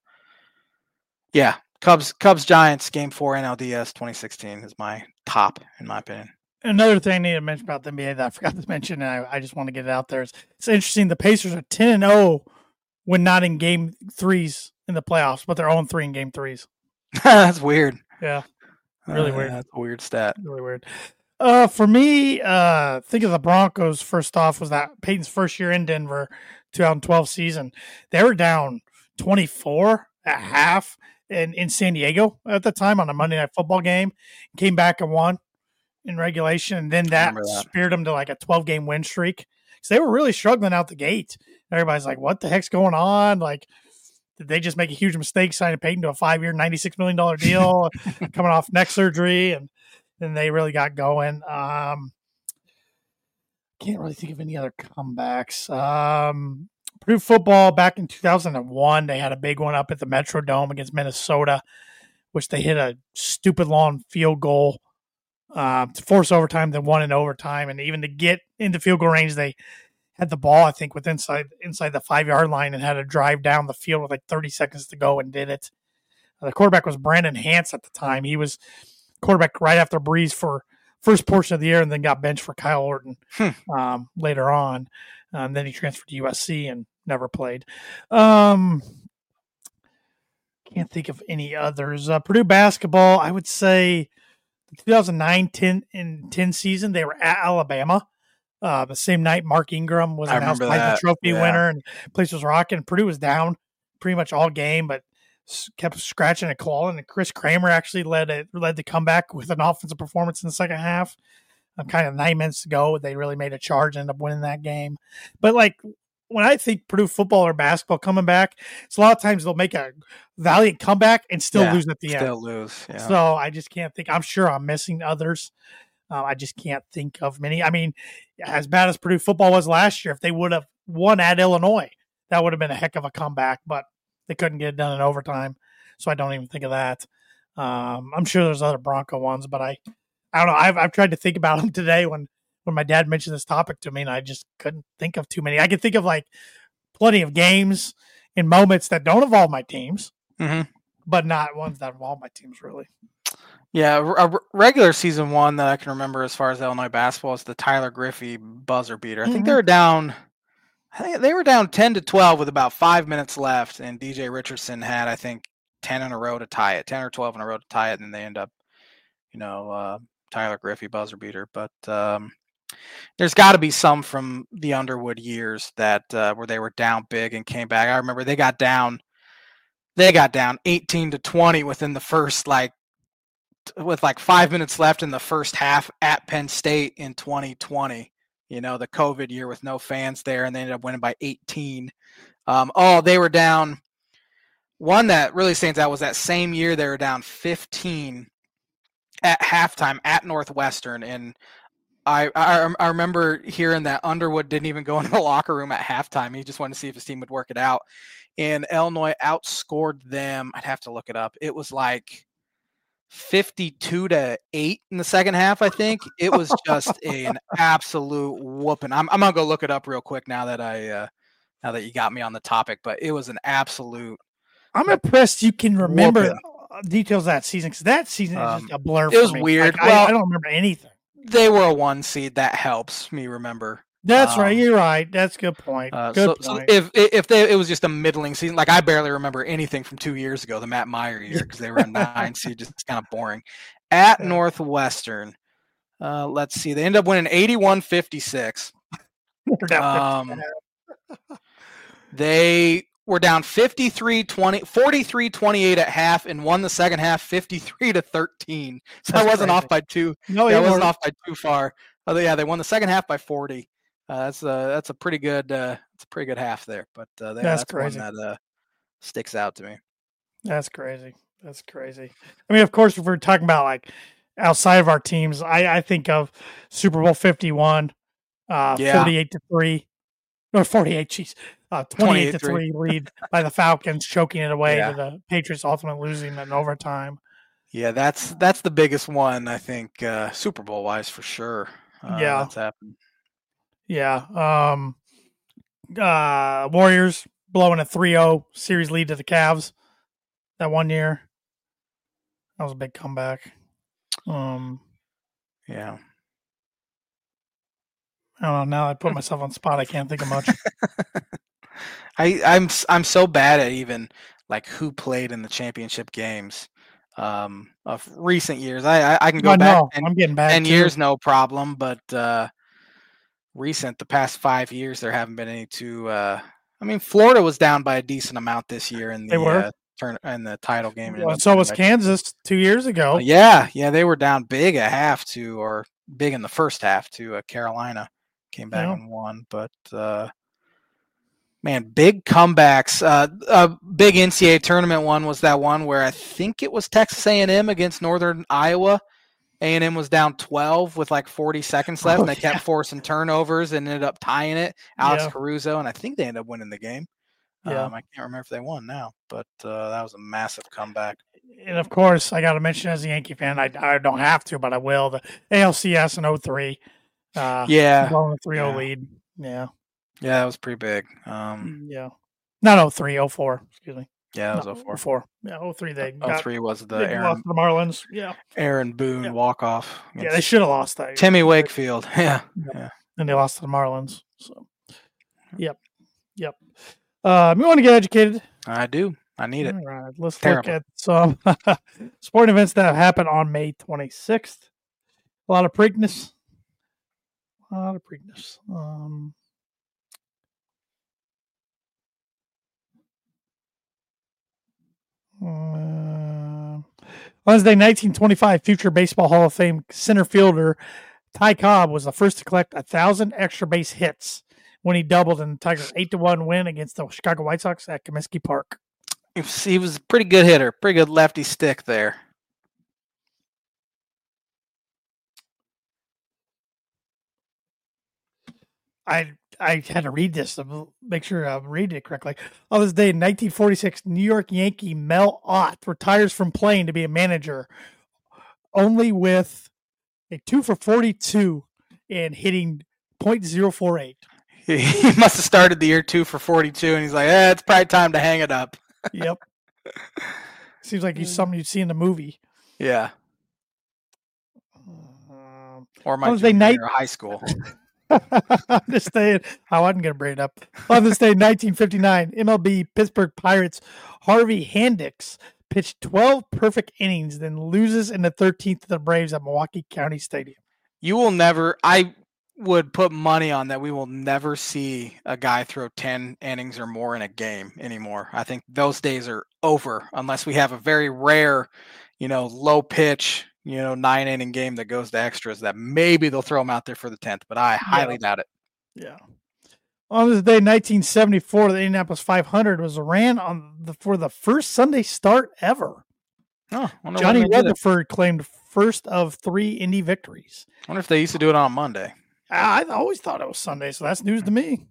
Cubs Giants Game 4 NLDS 2016 is my top, in my opinion. Another thing I need to mention about the NBA that I forgot to mention, and I just want to get it out there, is it's interesting. The Pacers are 10-0 when not in Game 3s in the playoffs, but they're 0-3 in Game 3s. That's weird. Yeah, really weird. That's a weird stat. Really weird. For me, think of the Broncos. First off, was that Peyton's first year in Denver, 2012 season. They were down 24 at half. In San Diego at the time on a Monday Night Football game, came back and won in regulation, and then that speared them to like a 12-game win streak. So they were really struggling out the gate. Everybody's like, "What the heck's going on?" Like, did they just make a huge mistake signing Peyton to a 5-year, $96 million deal, coming off neck surgery, and then they really got going. Can't really think of any other comebacks. Purdue football back in 2001, they had a big one up at the Metrodome against Minnesota, which they hit a stupid long field goal to force overtime, then won in overtime. And even to get into field goal range, they had the ball, I think, with inside the 5-yard line and had to drive down the field with like 30 seconds to go and did it. The quarterback was Brandon Hance at the time. He was quarterback right after Breeze for first portion of the year, and then got benched for Kyle Orton later on. Then he transferred to USC and never played. Can't think of any others. Purdue basketball, I would say the 2009-10 season, they were at Alabama. The same night Mark Ingram was announced Heisman Trophy winner, and the place was rocking. Purdue was down pretty much all game, but kept scratching and clawing. And Chris Kramer actually led the comeback with an offensive performance in the second half. Kind of 9 minutes to go, they really made a charge and ended up winning that game. But like when I think Purdue football or basketball coming back, it's a lot of times they'll make a valiant comeback and still lose at the end. Still lose. Yeah. So I just can't think. I'm sure I'm missing others. I just can't think of many. I mean, as bad as Purdue football was last year, if they would have won at Illinois, that would have been a heck of a comeback. But they couldn't get it done in overtime, so I don't even think of that. I'm sure there's other Bronco ones, but I don't know. I've tried to think about them today when my dad mentioned this topic to me, and I just couldn't think of too many. I could think of like plenty of games and moments that don't involve my teams, but not ones that involve my teams really. Yeah, a regular season one that I can remember as far as Illinois basketball is the Tyler Griffey buzzer beater. I think they were down. I think they were down 10-12 with about 5 minutes left, and DJ Richardson had, I think, 10 in a row to tie it, 10 or 12 in a row to tie it, and then they end up, Tyler Griffey buzzer beater. But there's got to be some from the Underwood years that where they were down big and came back. I remember they got down 18-20 within the first with 5 minutes left in the first half at Penn State in 2020. The COVID year with no fans there, and they ended up winning by 18. They were down. One that really stands out was that same year they were down 15 at halftime at Northwestern, and I remember hearing that Underwood didn't even go into the locker room at halftime. He just wanted to see if his team would work it out, and Illinois outscored them. I'd have to look it up. It was like 52-8 in the second half. I think it was just an absolute whooping. I'm gonna go look it up real quick now that you got me on the topic, but it was an absolute. I'm impressed you can remember details of that season, because that season is just a blur. It was weird. I don't remember anything. They were a 1 seed. That helps me remember. That's right. You're right. That's a good point. Good point. So if it was just a middling season, like I barely remember anything from 2 years ago, the Matt Meyer year, because they were a 9 seed, just kind of boring. At Northwestern, let's see, they ended up winning 81-56. They were down 43-28 at half, and won the second half 53-13. So I wasn't off by two. No, I wasn't off by too far. They won the second half by 40. That's a pretty good half there, but that's crazy. One that sticks out to me. That's crazy. I mean, of course, if we're talking about like outside of our teams, I think of Super Bowl 51, 48-3, or 48. Jeez, 28-3 lead by the Falcons, choking it away to the Patriots, ultimately losing in overtime. Yeah, that's the biggest one, I think, Super Bowl wise for sure. That's happened. Yeah. Warriors blowing a 3-0 series lead to the Cavs that one year. That was a big comeback. Yeah. I don't know. Now I put myself on the spot. I can't think of much. I'm so bad at even like who played in the championship games of recent years. I can go back. I'm getting back 10 years, no problem. But the past 5 years, there haven't been any too. I mean, Florida was down by a decent amount this year in the in the title game. Well, so was Kansas 2 years ago. Yeah, they were down big at half or big in the first half to Carolina. Came back and won, but man, big comebacks. A big NCAA tournament one was that one where I think it was Texas A&M against Northern Iowa. A&M was down 12 with like 40 seconds left, and they kept forcing turnovers and ended up tying it. Alex Caruso, and I think they ended up winning the game. I can't remember if they won now, but that was a massive comeback. And of course, I got to mention as a Yankee fan, I don't have to, but I will. The ALCS in 03. Blowing a 3-0 lead. Yeah. Yeah, that was pretty big. Yeah. Not 03, 04. Excuse me. Yeah, that was No, 04. 04. Yeah, 03 they got 03 was the they lost to the Marlins. Yeah. Aaron Boone Yeah. walk-off Yeah, they against should have lost that year. Timmy Wakefield. Yeah. Yep. Yeah. And they lost to the Marlins. So, yep. You want to get educated? I do. I need it. All right. Let's Terrible. look at some sporting events that happened on May 26th. A lot of Preakness. Wednesday, 1925, future Baseball Hall of Fame center fielder Ty Cobb was the first to collect 1,000 extra base hits when he doubled in the Tigers' 8-1 win against the Chicago White Sox at Comiskey Park. He was a pretty good hitter, pretty good lefty stick there. I had to read this to make sure I'm reading it correctly. On this day in 1946, New York Yankee Mel Ott retires from playing to be a manager, only with a 2 for 42 and hitting .048. He must have started the year 2 for 42, and he's like, it's probably time to hang it up. Yep. Seems like he's something you'd see in the movie. Yeah. Or my junior high school. This day, I wasn't going to bring it up. On this day, 1959, MLB Pittsburgh Pirates Harvey Hendricks pitched 12 perfect innings, then loses in the 13th to the Braves at Milwaukee County Stadium. I would put money on that we will never see a guy throw 10 innings or more in a game anymore. I think those days are over unless we have a very rare, low pitch, 9-inning game that goes to extras that maybe they'll throw him out there for the 10th, but I highly doubt it. Yeah. On this day, 1974, the Indianapolis 500 was ran for the first Sunday start ever. Oh, Johnny Rutherford claimed first of 3 Indy victories. I wonder if they used to do it on Monday. I always thought it was Sunday, so that's news to me.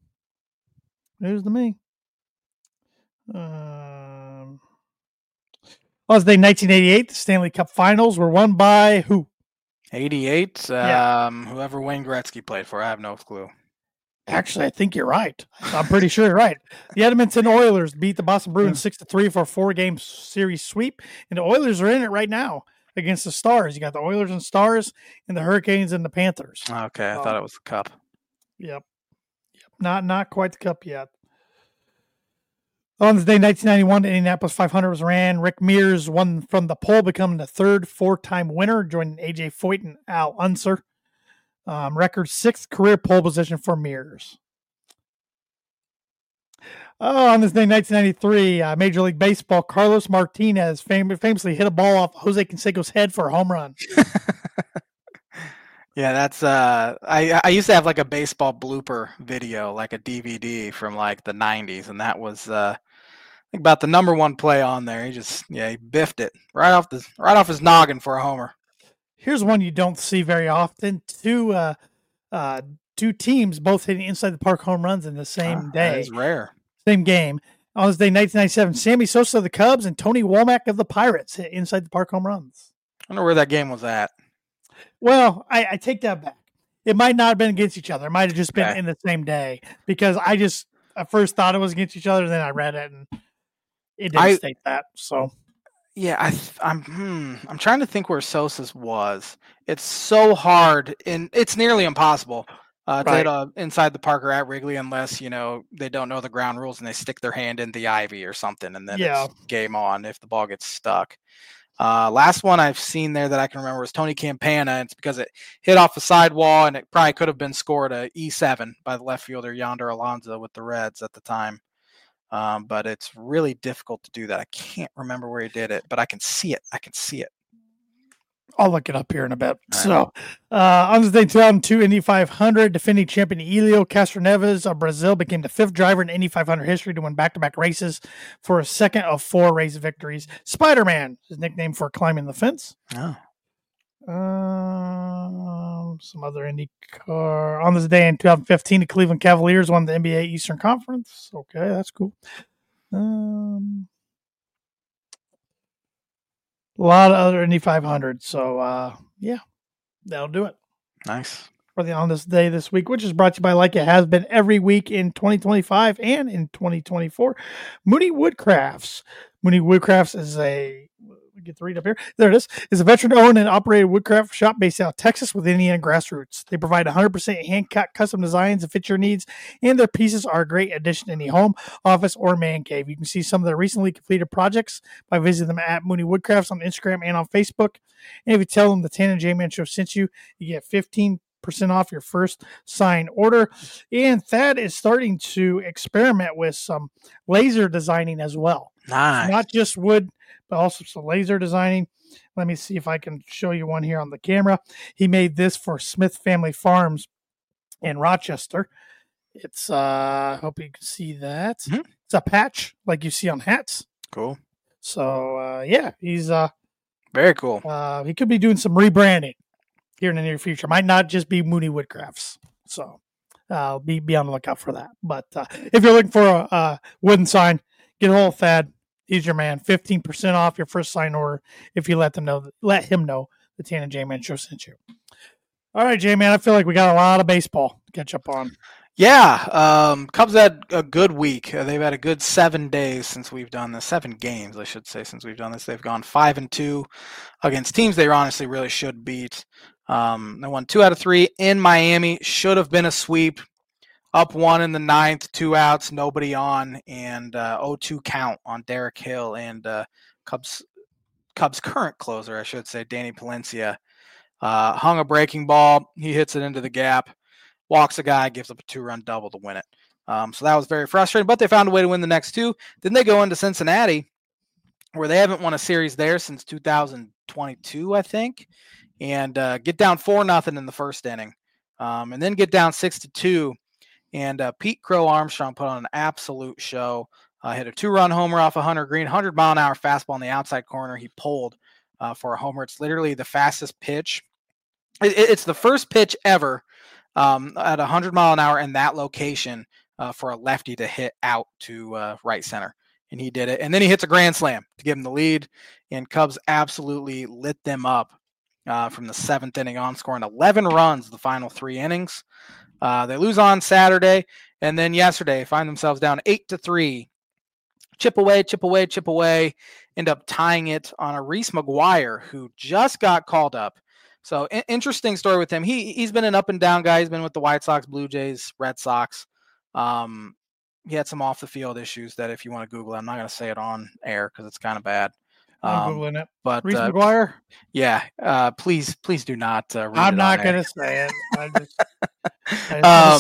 On this day, 1988, the Stanley Cup Finals were won by who? 88. Whoever Wayne Gretzky played for, I have no clue. Actually, I think you're right. I'm pretty sure you're right. The Edmonton Oilers beat the Boston Bruins 6-3 for a 4-game series sweep, and the Oilers are in it right now against the Stars. You got the Oilers and Stars, and the Hurricanes and the Panthers. Okay, I thought it was the Cup. Yep. Not quite the Cup yet. On this day, 1991, the Indianapolis 500 was ran. Rick Mears won from the pole, becoming the third 4-time winner, joining A.J. Foyt and Al Unser. Record 6th career pole position for Mears. On this day, 1993, Major League Baseball, Carlos Martinez famously hit a ball off Jose Canseco's head for a home run. Yeah, that's I used to have like a baseball blooper video, like a DVD from like the 90s, and that was about the number one play on there. He biffed it right off his noggin for a homer. Here's one you don't see very often. Two teams both hitting inside the park home runs in the same day. That is rare. Same game. On this day, 1997, Sammy Sosa of the Cubs and Tony Womack of the Pirates hit inside the park home runs. I wonder where that game was at. Well, I take that back. It might not have been against each other. It might have just been in the same day because I first thought it was against each other, then I read it and it didn't state that. So, yeah, I'm trying to think where Sosa's was. It's so hard and it's nearly impossible to hit inside the park or at Wrigley unless they don't know the ground rules and they stick their hand in the ivy or something, and then it's game on if the ball gets stuck. Last one I've seen there that I can remember was Tony Campana, and it's because it hit off the sidewall and it probably could have been scored a E7 by the left fielder Yonder Alonso with the Reds at the time. But it's really difficult to do that. I can't remember where he did it, but I can see it. I'll look it up here in a bit. Right. So, on this day, 2002 Indy 500, defending champion Helio Castroneves of Brazil became the 5th driver in Indy 500 history to win back-to-back races for a second of 4 race victories. Spider-Man, his nickname for climbing the fence. Oh. Some other Indy car. On this day in 2015, the Cleveland Cavaliers won the NBA Eastern Conference. Okay, that's cool. A lot of other Indy 500. So, that'll do it. Nice. on this day this week, which is brought to you by, like it has been every week in 2025 and in 2024, Mooney Woodcrafts. Mooney Woodcrafts is get to read up here. There it is. It's a veteran-owned and operated woodcraft shop based out of Texas with Indiana grassroots. They provide 100% hand-cut custom designs that fit your needs, and their pieces are a great addition to any home, office, or man cave. You can see some of their recently completed projects by visiting them at Mooney Woodcrafts on Instagram and on Facebook. And if you tell them the Tan and J-Man Show sent you, you get 15% off your first sign order. And Thad is starting to experiment with some laser designing as well. Nice. So not just wood, but also some laser designing. Let me see if I can show you one here on the camera. He made this for Smith Family Farms in Rochester. It's hope you can see that. Mm-hmm. It's a patch like you see on hats. Cool. So yeah, he's very cool. He could be doing some rebranding here in the near future. Might not just be Mooney Woodcrafts. So be on the lookout for that. But if you're looking for a wooden sign, get a hold of Thad. He's your man. 15% off your first sign order if you let him know the Tan and J-Man Show sent you. All right, J-Man, I feel like we got a lot of baseball to catch up on. Yeah, Cubs had a good week. They've had a good 7 days since we've done this. 7 games, I should say, since we've done this. They've gone 5-2 against teams they honestly really should beat. They won 2 out of 3 in Miami. Should have been a sweep. Up 1 in the 9th, 2 outs, nobody on, and 0-2 count on Derek Hill and Cubs current closer, I should say, Danny Palencia. Hung a breaking ball. He hits it into the gap, walks a guy, gives up a 2-run double to win it. So that was very frustrating, but they found a way to win the next 2. Then they go into Cincinnati, where they haven't won a series there since 2022, I think, and get down 4-0 in the first inning, and then get down 6-2. And Pete Crow Armstrong put on an absolute show. Hit a 2-run homer off of Hunter Green, 100-mile-an-hour fastball in the outside corner. He pulled for a homer. It's literally the fastest pitch. It's the first pitch ever at 100 mile an hour in that location for a lefty to hit out to right center. And he did it. And then he hits a grand slam to give him the lead. And Cubs absolutely lit them up from the 7th inning on, scoring 11 runs the final 3 innings. They lose on Saturday, and then yesterday find themselves down 8-3. Chip away, end up tying it on a Reese McGuire, who just got called up. So interesting story with him. He's been an up and down guy. He's been with the White Sox, Blue Jays, Red Sox. He had some off the field issues that if you want to Google it, I'm not going to say it on air because it's kind of bad. I'm Googling it. But Reese McGuire? Yeah. Please do not read I'm it not going to say it. I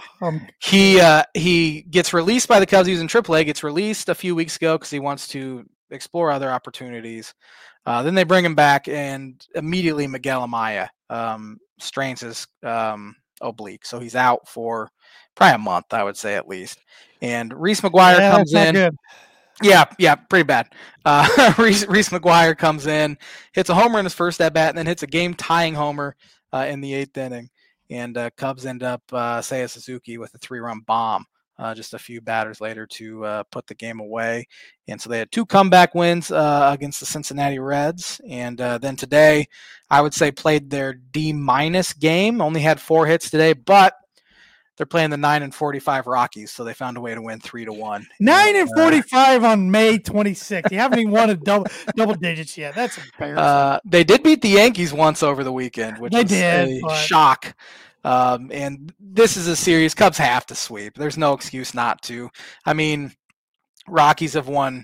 just he gets released by the Cubs. He was in AAA, gets released a few weeks ago because he wants to explore other opportunities. Then they bring him back, and immediately Miguel Amaya strains his oblique. So he's out for probably a month, I would say at least. And Reese McGuire comes in. Good. Yeah, pretty bad. Reese McGuire comes in, hits a homer in his first at bat, and then hits a game-tying homer in the 8th inning. And Cubs end up Seiya Suzuki with a 3-run bomb just a few batters later to put the game away. And so they had 2 comeback wins against the Cincinnati Reds. And then today, I would say played their D- game. Only had 4 hits today, but they're playing the 9-45 Rockies, so they found a way to win 3-1. 9-45 on May 26th. You haven't even won a double digits yet. That's embarrassing. They did beat the Yankees once over the weekend, which was a shock. And this is a series Cubs have to sweep. There's no excuse not to. I mean, Rockies have won.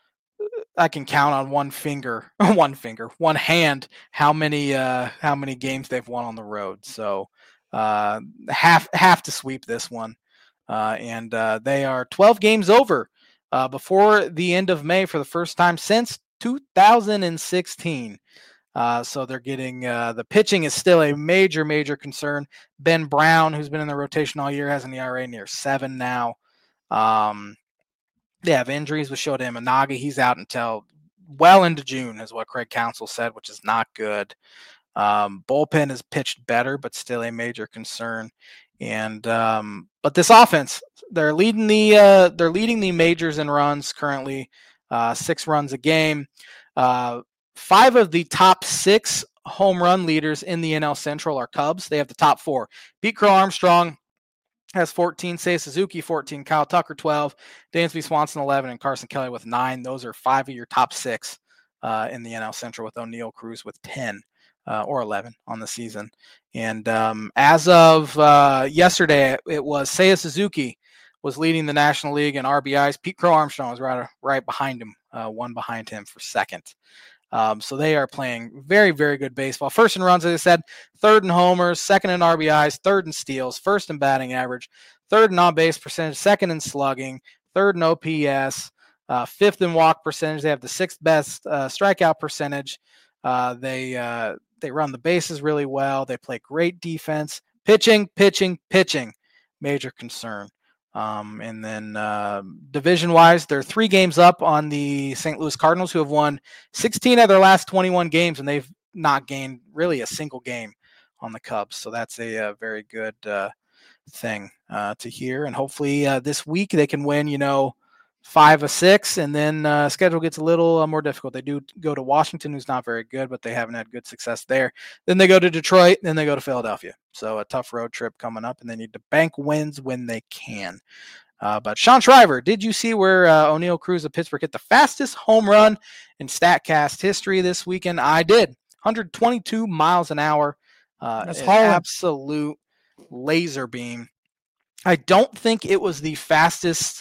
I can count on one hand, how many games they've won on the road. So have to sweep this one. And they are 12 games over before the end of May for the first time since 2016. So they're getting the pitching is still a major concern. Ben Brown, who's been in the rotation all year, has an ERA near 7 now. They have injuries with Shota Imanaga. He's out until well into June, is what Craig Counsell said, which is not good. Bullpen has pitched better, but still a major concern. And but this offense, they're leading the majors in runs currently, 6 runs a game. 5 of the top 6 home run leaders in the NL Central are Cubs. They have the top 4. Pete Crow Armstrong has 14, Seiya Suzuki 14, Kyle Tucker 12, Dansby Swanson 11, and Carson Kelly with 9. Those are 5 of your top 6 in the NL Central, with O'Neill Cruz with 10 or 11 on the season. And as of yesterday, it was Seiya Suzuki was leading the National League in RBIs. Pete Crow Armstrong was right behind him, one behind him for second. So they are playing very, very good baseball. First in runs, as I said, third in homers, second in RBIs, third in steals, first in batting average, third in on-base percentage, second in slugging, third in OPS, fifth in walk percentage. They have the 6th best strikeout percentage. They run the bases really well. They play great defense. Pitching, major concern. And then division-wise, they're 3 games up on the St. Louis Cardinals, who have won 16 of their last 21 games, and they've not gained really a single game on the Cubs. So that's a very good thing to hear. And hopefully this week they can win, 5 of 6, and then schedule gets a little more difficult. They do go to Washington, who's not very good, but they haven't had good success there. Then they go to Detroit, then they go to Philadelphia. So a tough road trip coming up, and they need to bank wins when they can. But Sean Shriver, did you see where O'Neill Cruz of Pittsburgh hit the fastest home run in StatCast history this weekend? I did. 122 miles an hour. That's an absolute laser beam. I don't think it was the fastest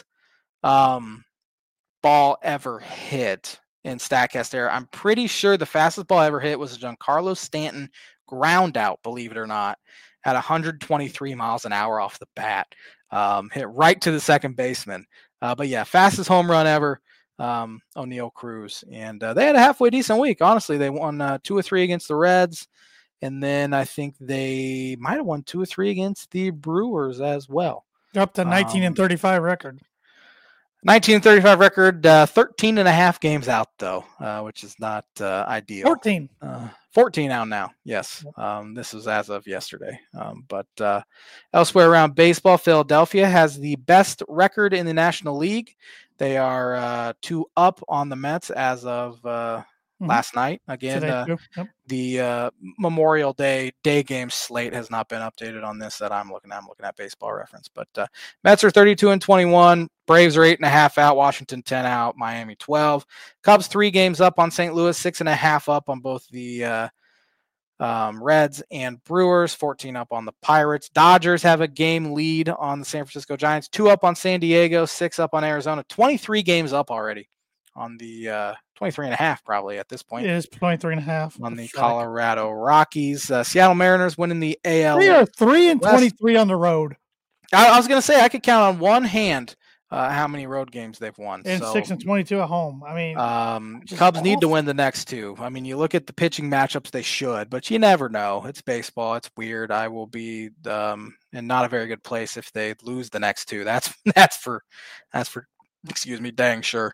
ball ever hit in StatCast era. I'm pretty sure the fastest ball ever hit was a Giancarlo Stanton ground out, believe it or not, at 123 miles an hour off the bat. Hit right to the second baseman. But yeah, fastest home run ever, O'Neill Cruz. And they had a halfway decent week. Honestly, they won 2 or 3 against the Reds. And then I think they might have won 2 or 3 against the Brewers as well. Up to 19-35 record. 1935 record, 13 and a half games out, though, which is not ideal. 14 out now, yes. This was as of yesterday. But elsewhere around baseball, Philadelphia has the best record in the National League. They are 2 up on the Mets as of last night. Again, the Memorial Day game slate has not been updated on this that I'm looking at. I'm looking at Baseball Reference. But Mets are 32-21. Braves are 8.5 out. Washington 10 out. Miami 12. Cubs 3 games up on St. Louis. 6.5 up on both the Reds and Brewers. 14 up on the Pirates. Dodgers have a game lead on the San Francisco Giants. 2 up on San Diego. 6 up on Arizona. 23 games up already on the 23.5 probably at this point. It is 23.5 on the Colorado Rockies. Seattle Mariners winning the AL. They are 3-23 on the road. I was going to say I could count on one hand how many road games they've won. And 6-22 at home. I mean, Cubs need to win the next 2. I mean, you look at the pitching matchups, they should, but you never know. It's baseball. It's weird. I will be in not a very good place if they lose the next 2. That's for excuse me, dang sure.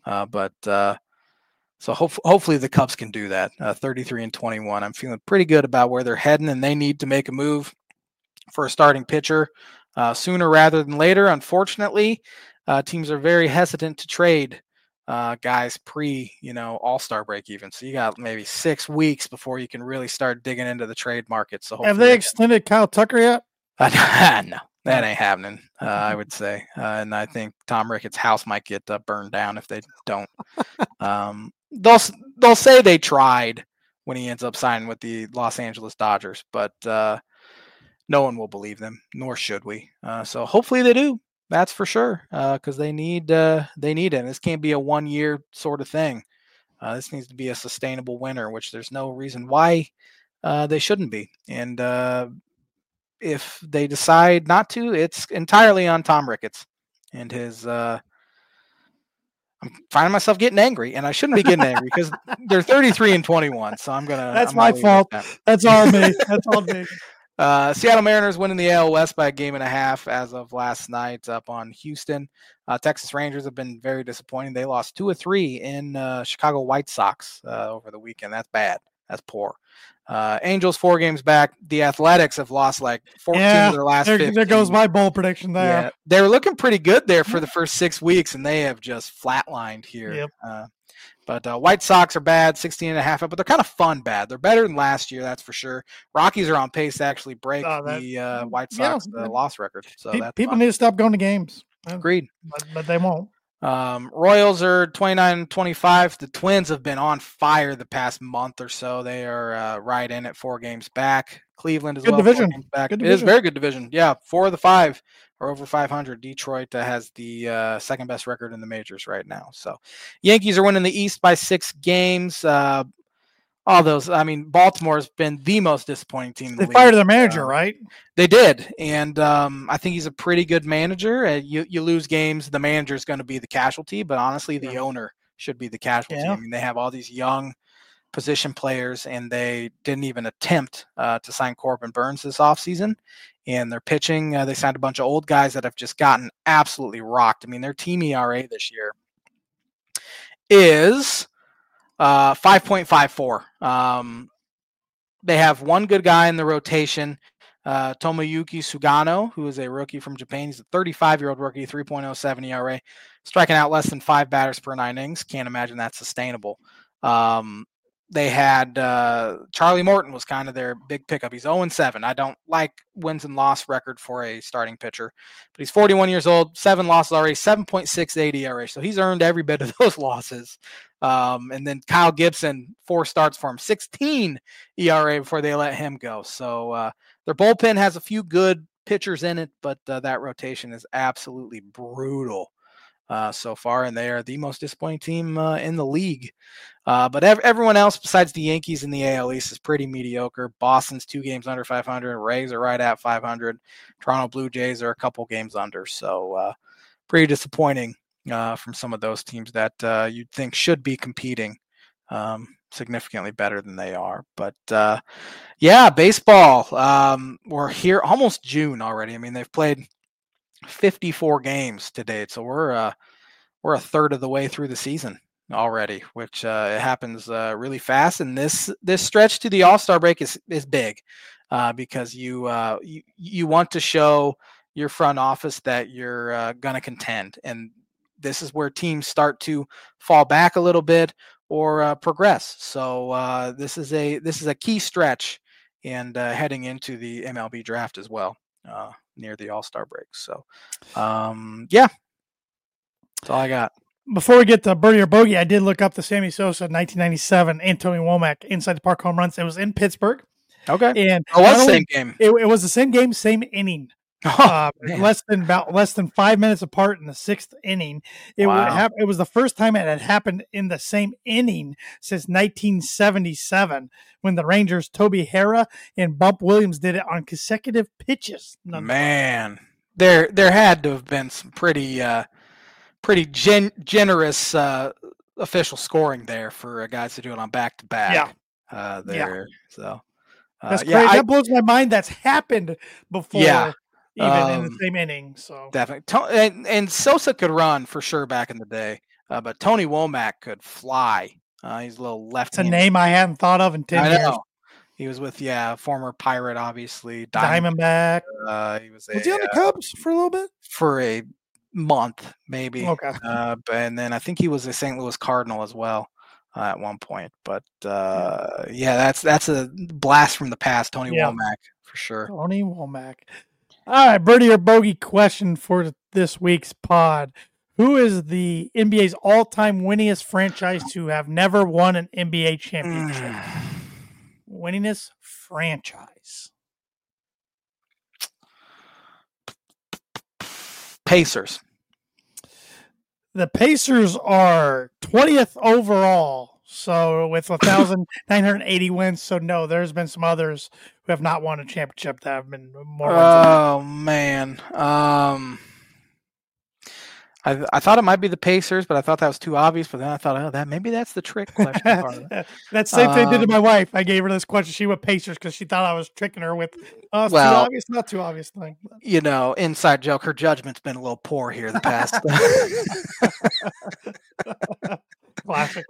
So hopefully the Cubs can do that. 33-21. I'm feeling pretty good about where they're heading, and they need to make a move for a starting pitcher sooner rather than later. Unfortunately, teams are very hesitant to trade guys All-Star break even. So you got maybe 6 weeks before you can really start digging into the trade market. So have they extended Kyle Tucker yet? No. That ain't happening, I would say. And I think Tom Ricketts' house might get burned down if they don't. They'll say they tried when he ends up signing with the Los Angeles Dodgers, but no one will believe them, nor should we. So hopefully they do. That's for sure, because they need it. This can't be a 1-year sort of thing. This needs to be a sustainable winner, which there's no reason why they shouldn't be. And if they decide not to, it's entirely on Tom Ricketts and his. I'm finding myself getting angry, and I shouldn't be getting angry because they're 33-21. So I'm gonna. That's my fault. That's all me. That's all me. Seattle Mariners winning the AL West by a 1.5 as of last night up on Houston. Texas Rangers have been very disappointing. They lost 2 of 3 in Chicago White Sox over the weekend. That's bad. That's poor. Angels 4 games back. The Athletics have lost like 14 of their last 15. There goes my bold prediction there. Yeah, they were looking pretty good there for the first 6 weeks, and they have just flatlined here. Yep. But White Sox are bad, 16.5, but they're kind of fun bad. They're better than last year, that's for sure. Rockies are on pace to actually break the White Sox loss record. So people need to stop going to games. Agreed. But they won't. Royals are 29-25. The Twins have been on fire the past month or so. They are right in at 4 games back. Cleveland as good well. Division. 4 games back. Good It is very good division. Yeah, 4 of the 5 are over 500. Detroit has the second best record in the majors right now. So Yankees are winning the East by 6 games. All those, I mean, Baltimore's been the most disappointing team in the league. They fired their manager, right? They did, and I think he's a pretty good manager. You lose games, the manager is going to be the casualty, but honestly, the owner should be the casualty. Yeah. I mean, they have all these young position players, and they didn't even attempt to sign Corbin Burns this offseason. And their pitching, they signed a bunch of old guys that have just gotten absolutely rocked. I mean, their team ERA this year is 5.54. They have one good guy in the rotation, Tomoyuki Sugano, who is a rookie from Japan. He's a 35-year-old rookie, 3.07 ERA, striking out less than 5 batters per 9 innings. Can't imagine that's sustainable. They had Charlie Morton was kind of their big pickup. He's 0-7. I don't like wins and loss record for a starting pitcher, but he's 41 years old, 7 losses already, 7.68 ERA. So he's earned every bit of those losses. And then Kyle Gibson, 4 starts for him, 16 ERA before they let him go. So their bullpen has a few good pitchers in it, but that rotation is absolutely brutal so far, and they are the most disappointing team in the league. But everyone else besides the Yankees in the AL East is pretty mediocre. Boston's 2 games under 500. Rays are right at 500. Toronto Blue Jays are a couple games under. So pretty disappointing from some of those teams that you'd think should be competing significantly better than they are. But yeah, baseball. We're here almost June already. I mean, they've played 54 games to date, so we're a third of the way through the season already, which it happens really fast. And this stretch to the All-Star break is big because you want to show your front office that you're going to contend, and this is where teams start to fall back a little bit or progress. So this is a key stretch, and heading into the MLB draft as well. Near the All-Star break. So, yeah, that's all I got. Before we get to Birdie or Bogey, I did look up the Sammy Sosa 1997 Anthony Womack inside the park home runs. It was in Pittsburgh. Okay. And it was the same game. It was the same game, same inning. Less than 5 minutes apart in the 6th inning. It was the first time it had happened in the same inning since 1977 when the Rangers Toby Harrah and Bump Williams did it on consecutive pitches. Man, there had to have been some pretty generous official scoring there for guys to do it on back to back. So that's crazy. That blows my mind. That's happened before. Yeah. Even in the same inning, so definitely. And Sosa could run for sure back in the day, but Tony Womack could fly. He's a little left. It's a name I hadn't thought of in 10 years. He was with former Pirate, obviously. Diamondback. Was he on the Cubs for a little bit? For a month, maybe. Okay. And then I think he was a St. Louis Cardinal as well at one point. But that's a blast from the past. Tony Womack for sure. Tony Womack. All right, Birdie or Bogey question for this week's pod. Who is the NBA's all-time winningest franchise to have never won an NBA championship? Winningest franchise. Pacers. The Pacers are 20th overall. So with 1,980 wins, so no, there's been some others who have not won a championship that have been more. Oh man, I thought it might be the Pacers, but I thought that was too obvious. But then I thought, maybe that's the trick question part of it. That same thing I did to my wife. I gave her this question. She went Pacers because she thought I was tricking her with too obvious, not too obvious thing. You know, inside joke. Her judgment's been a little poor here the past. Classic.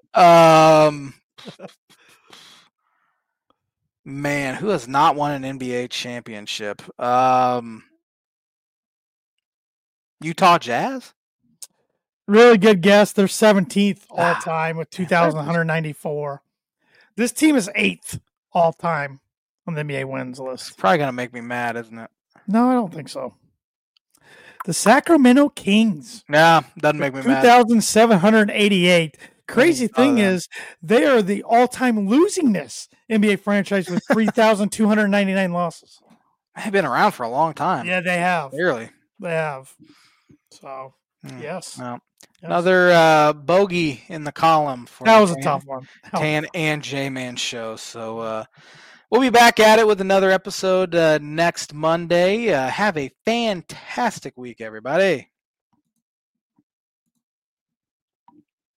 Man, who has not won an NBA championship? Utah Jazz? Really good guess. They're 17th all time with 2,194. This team is 8th all time on the NBA wins list. It's probably going to make me mad, isn't it? No, I don't think so. The Sacramento Kings. Yeah, doesn't make me mad. 2,788. Crazy thing is, they are the all-time losingest NBA franchise with 3,299 losses. They've been around for a long time. Yeah, they have. Clearly. They have. So, yes. Well, another bogey in the column. That was a tough one. Tan and J-Man show. So we'll be back at it with another episode next Monday. Have a fantastic week, everybody.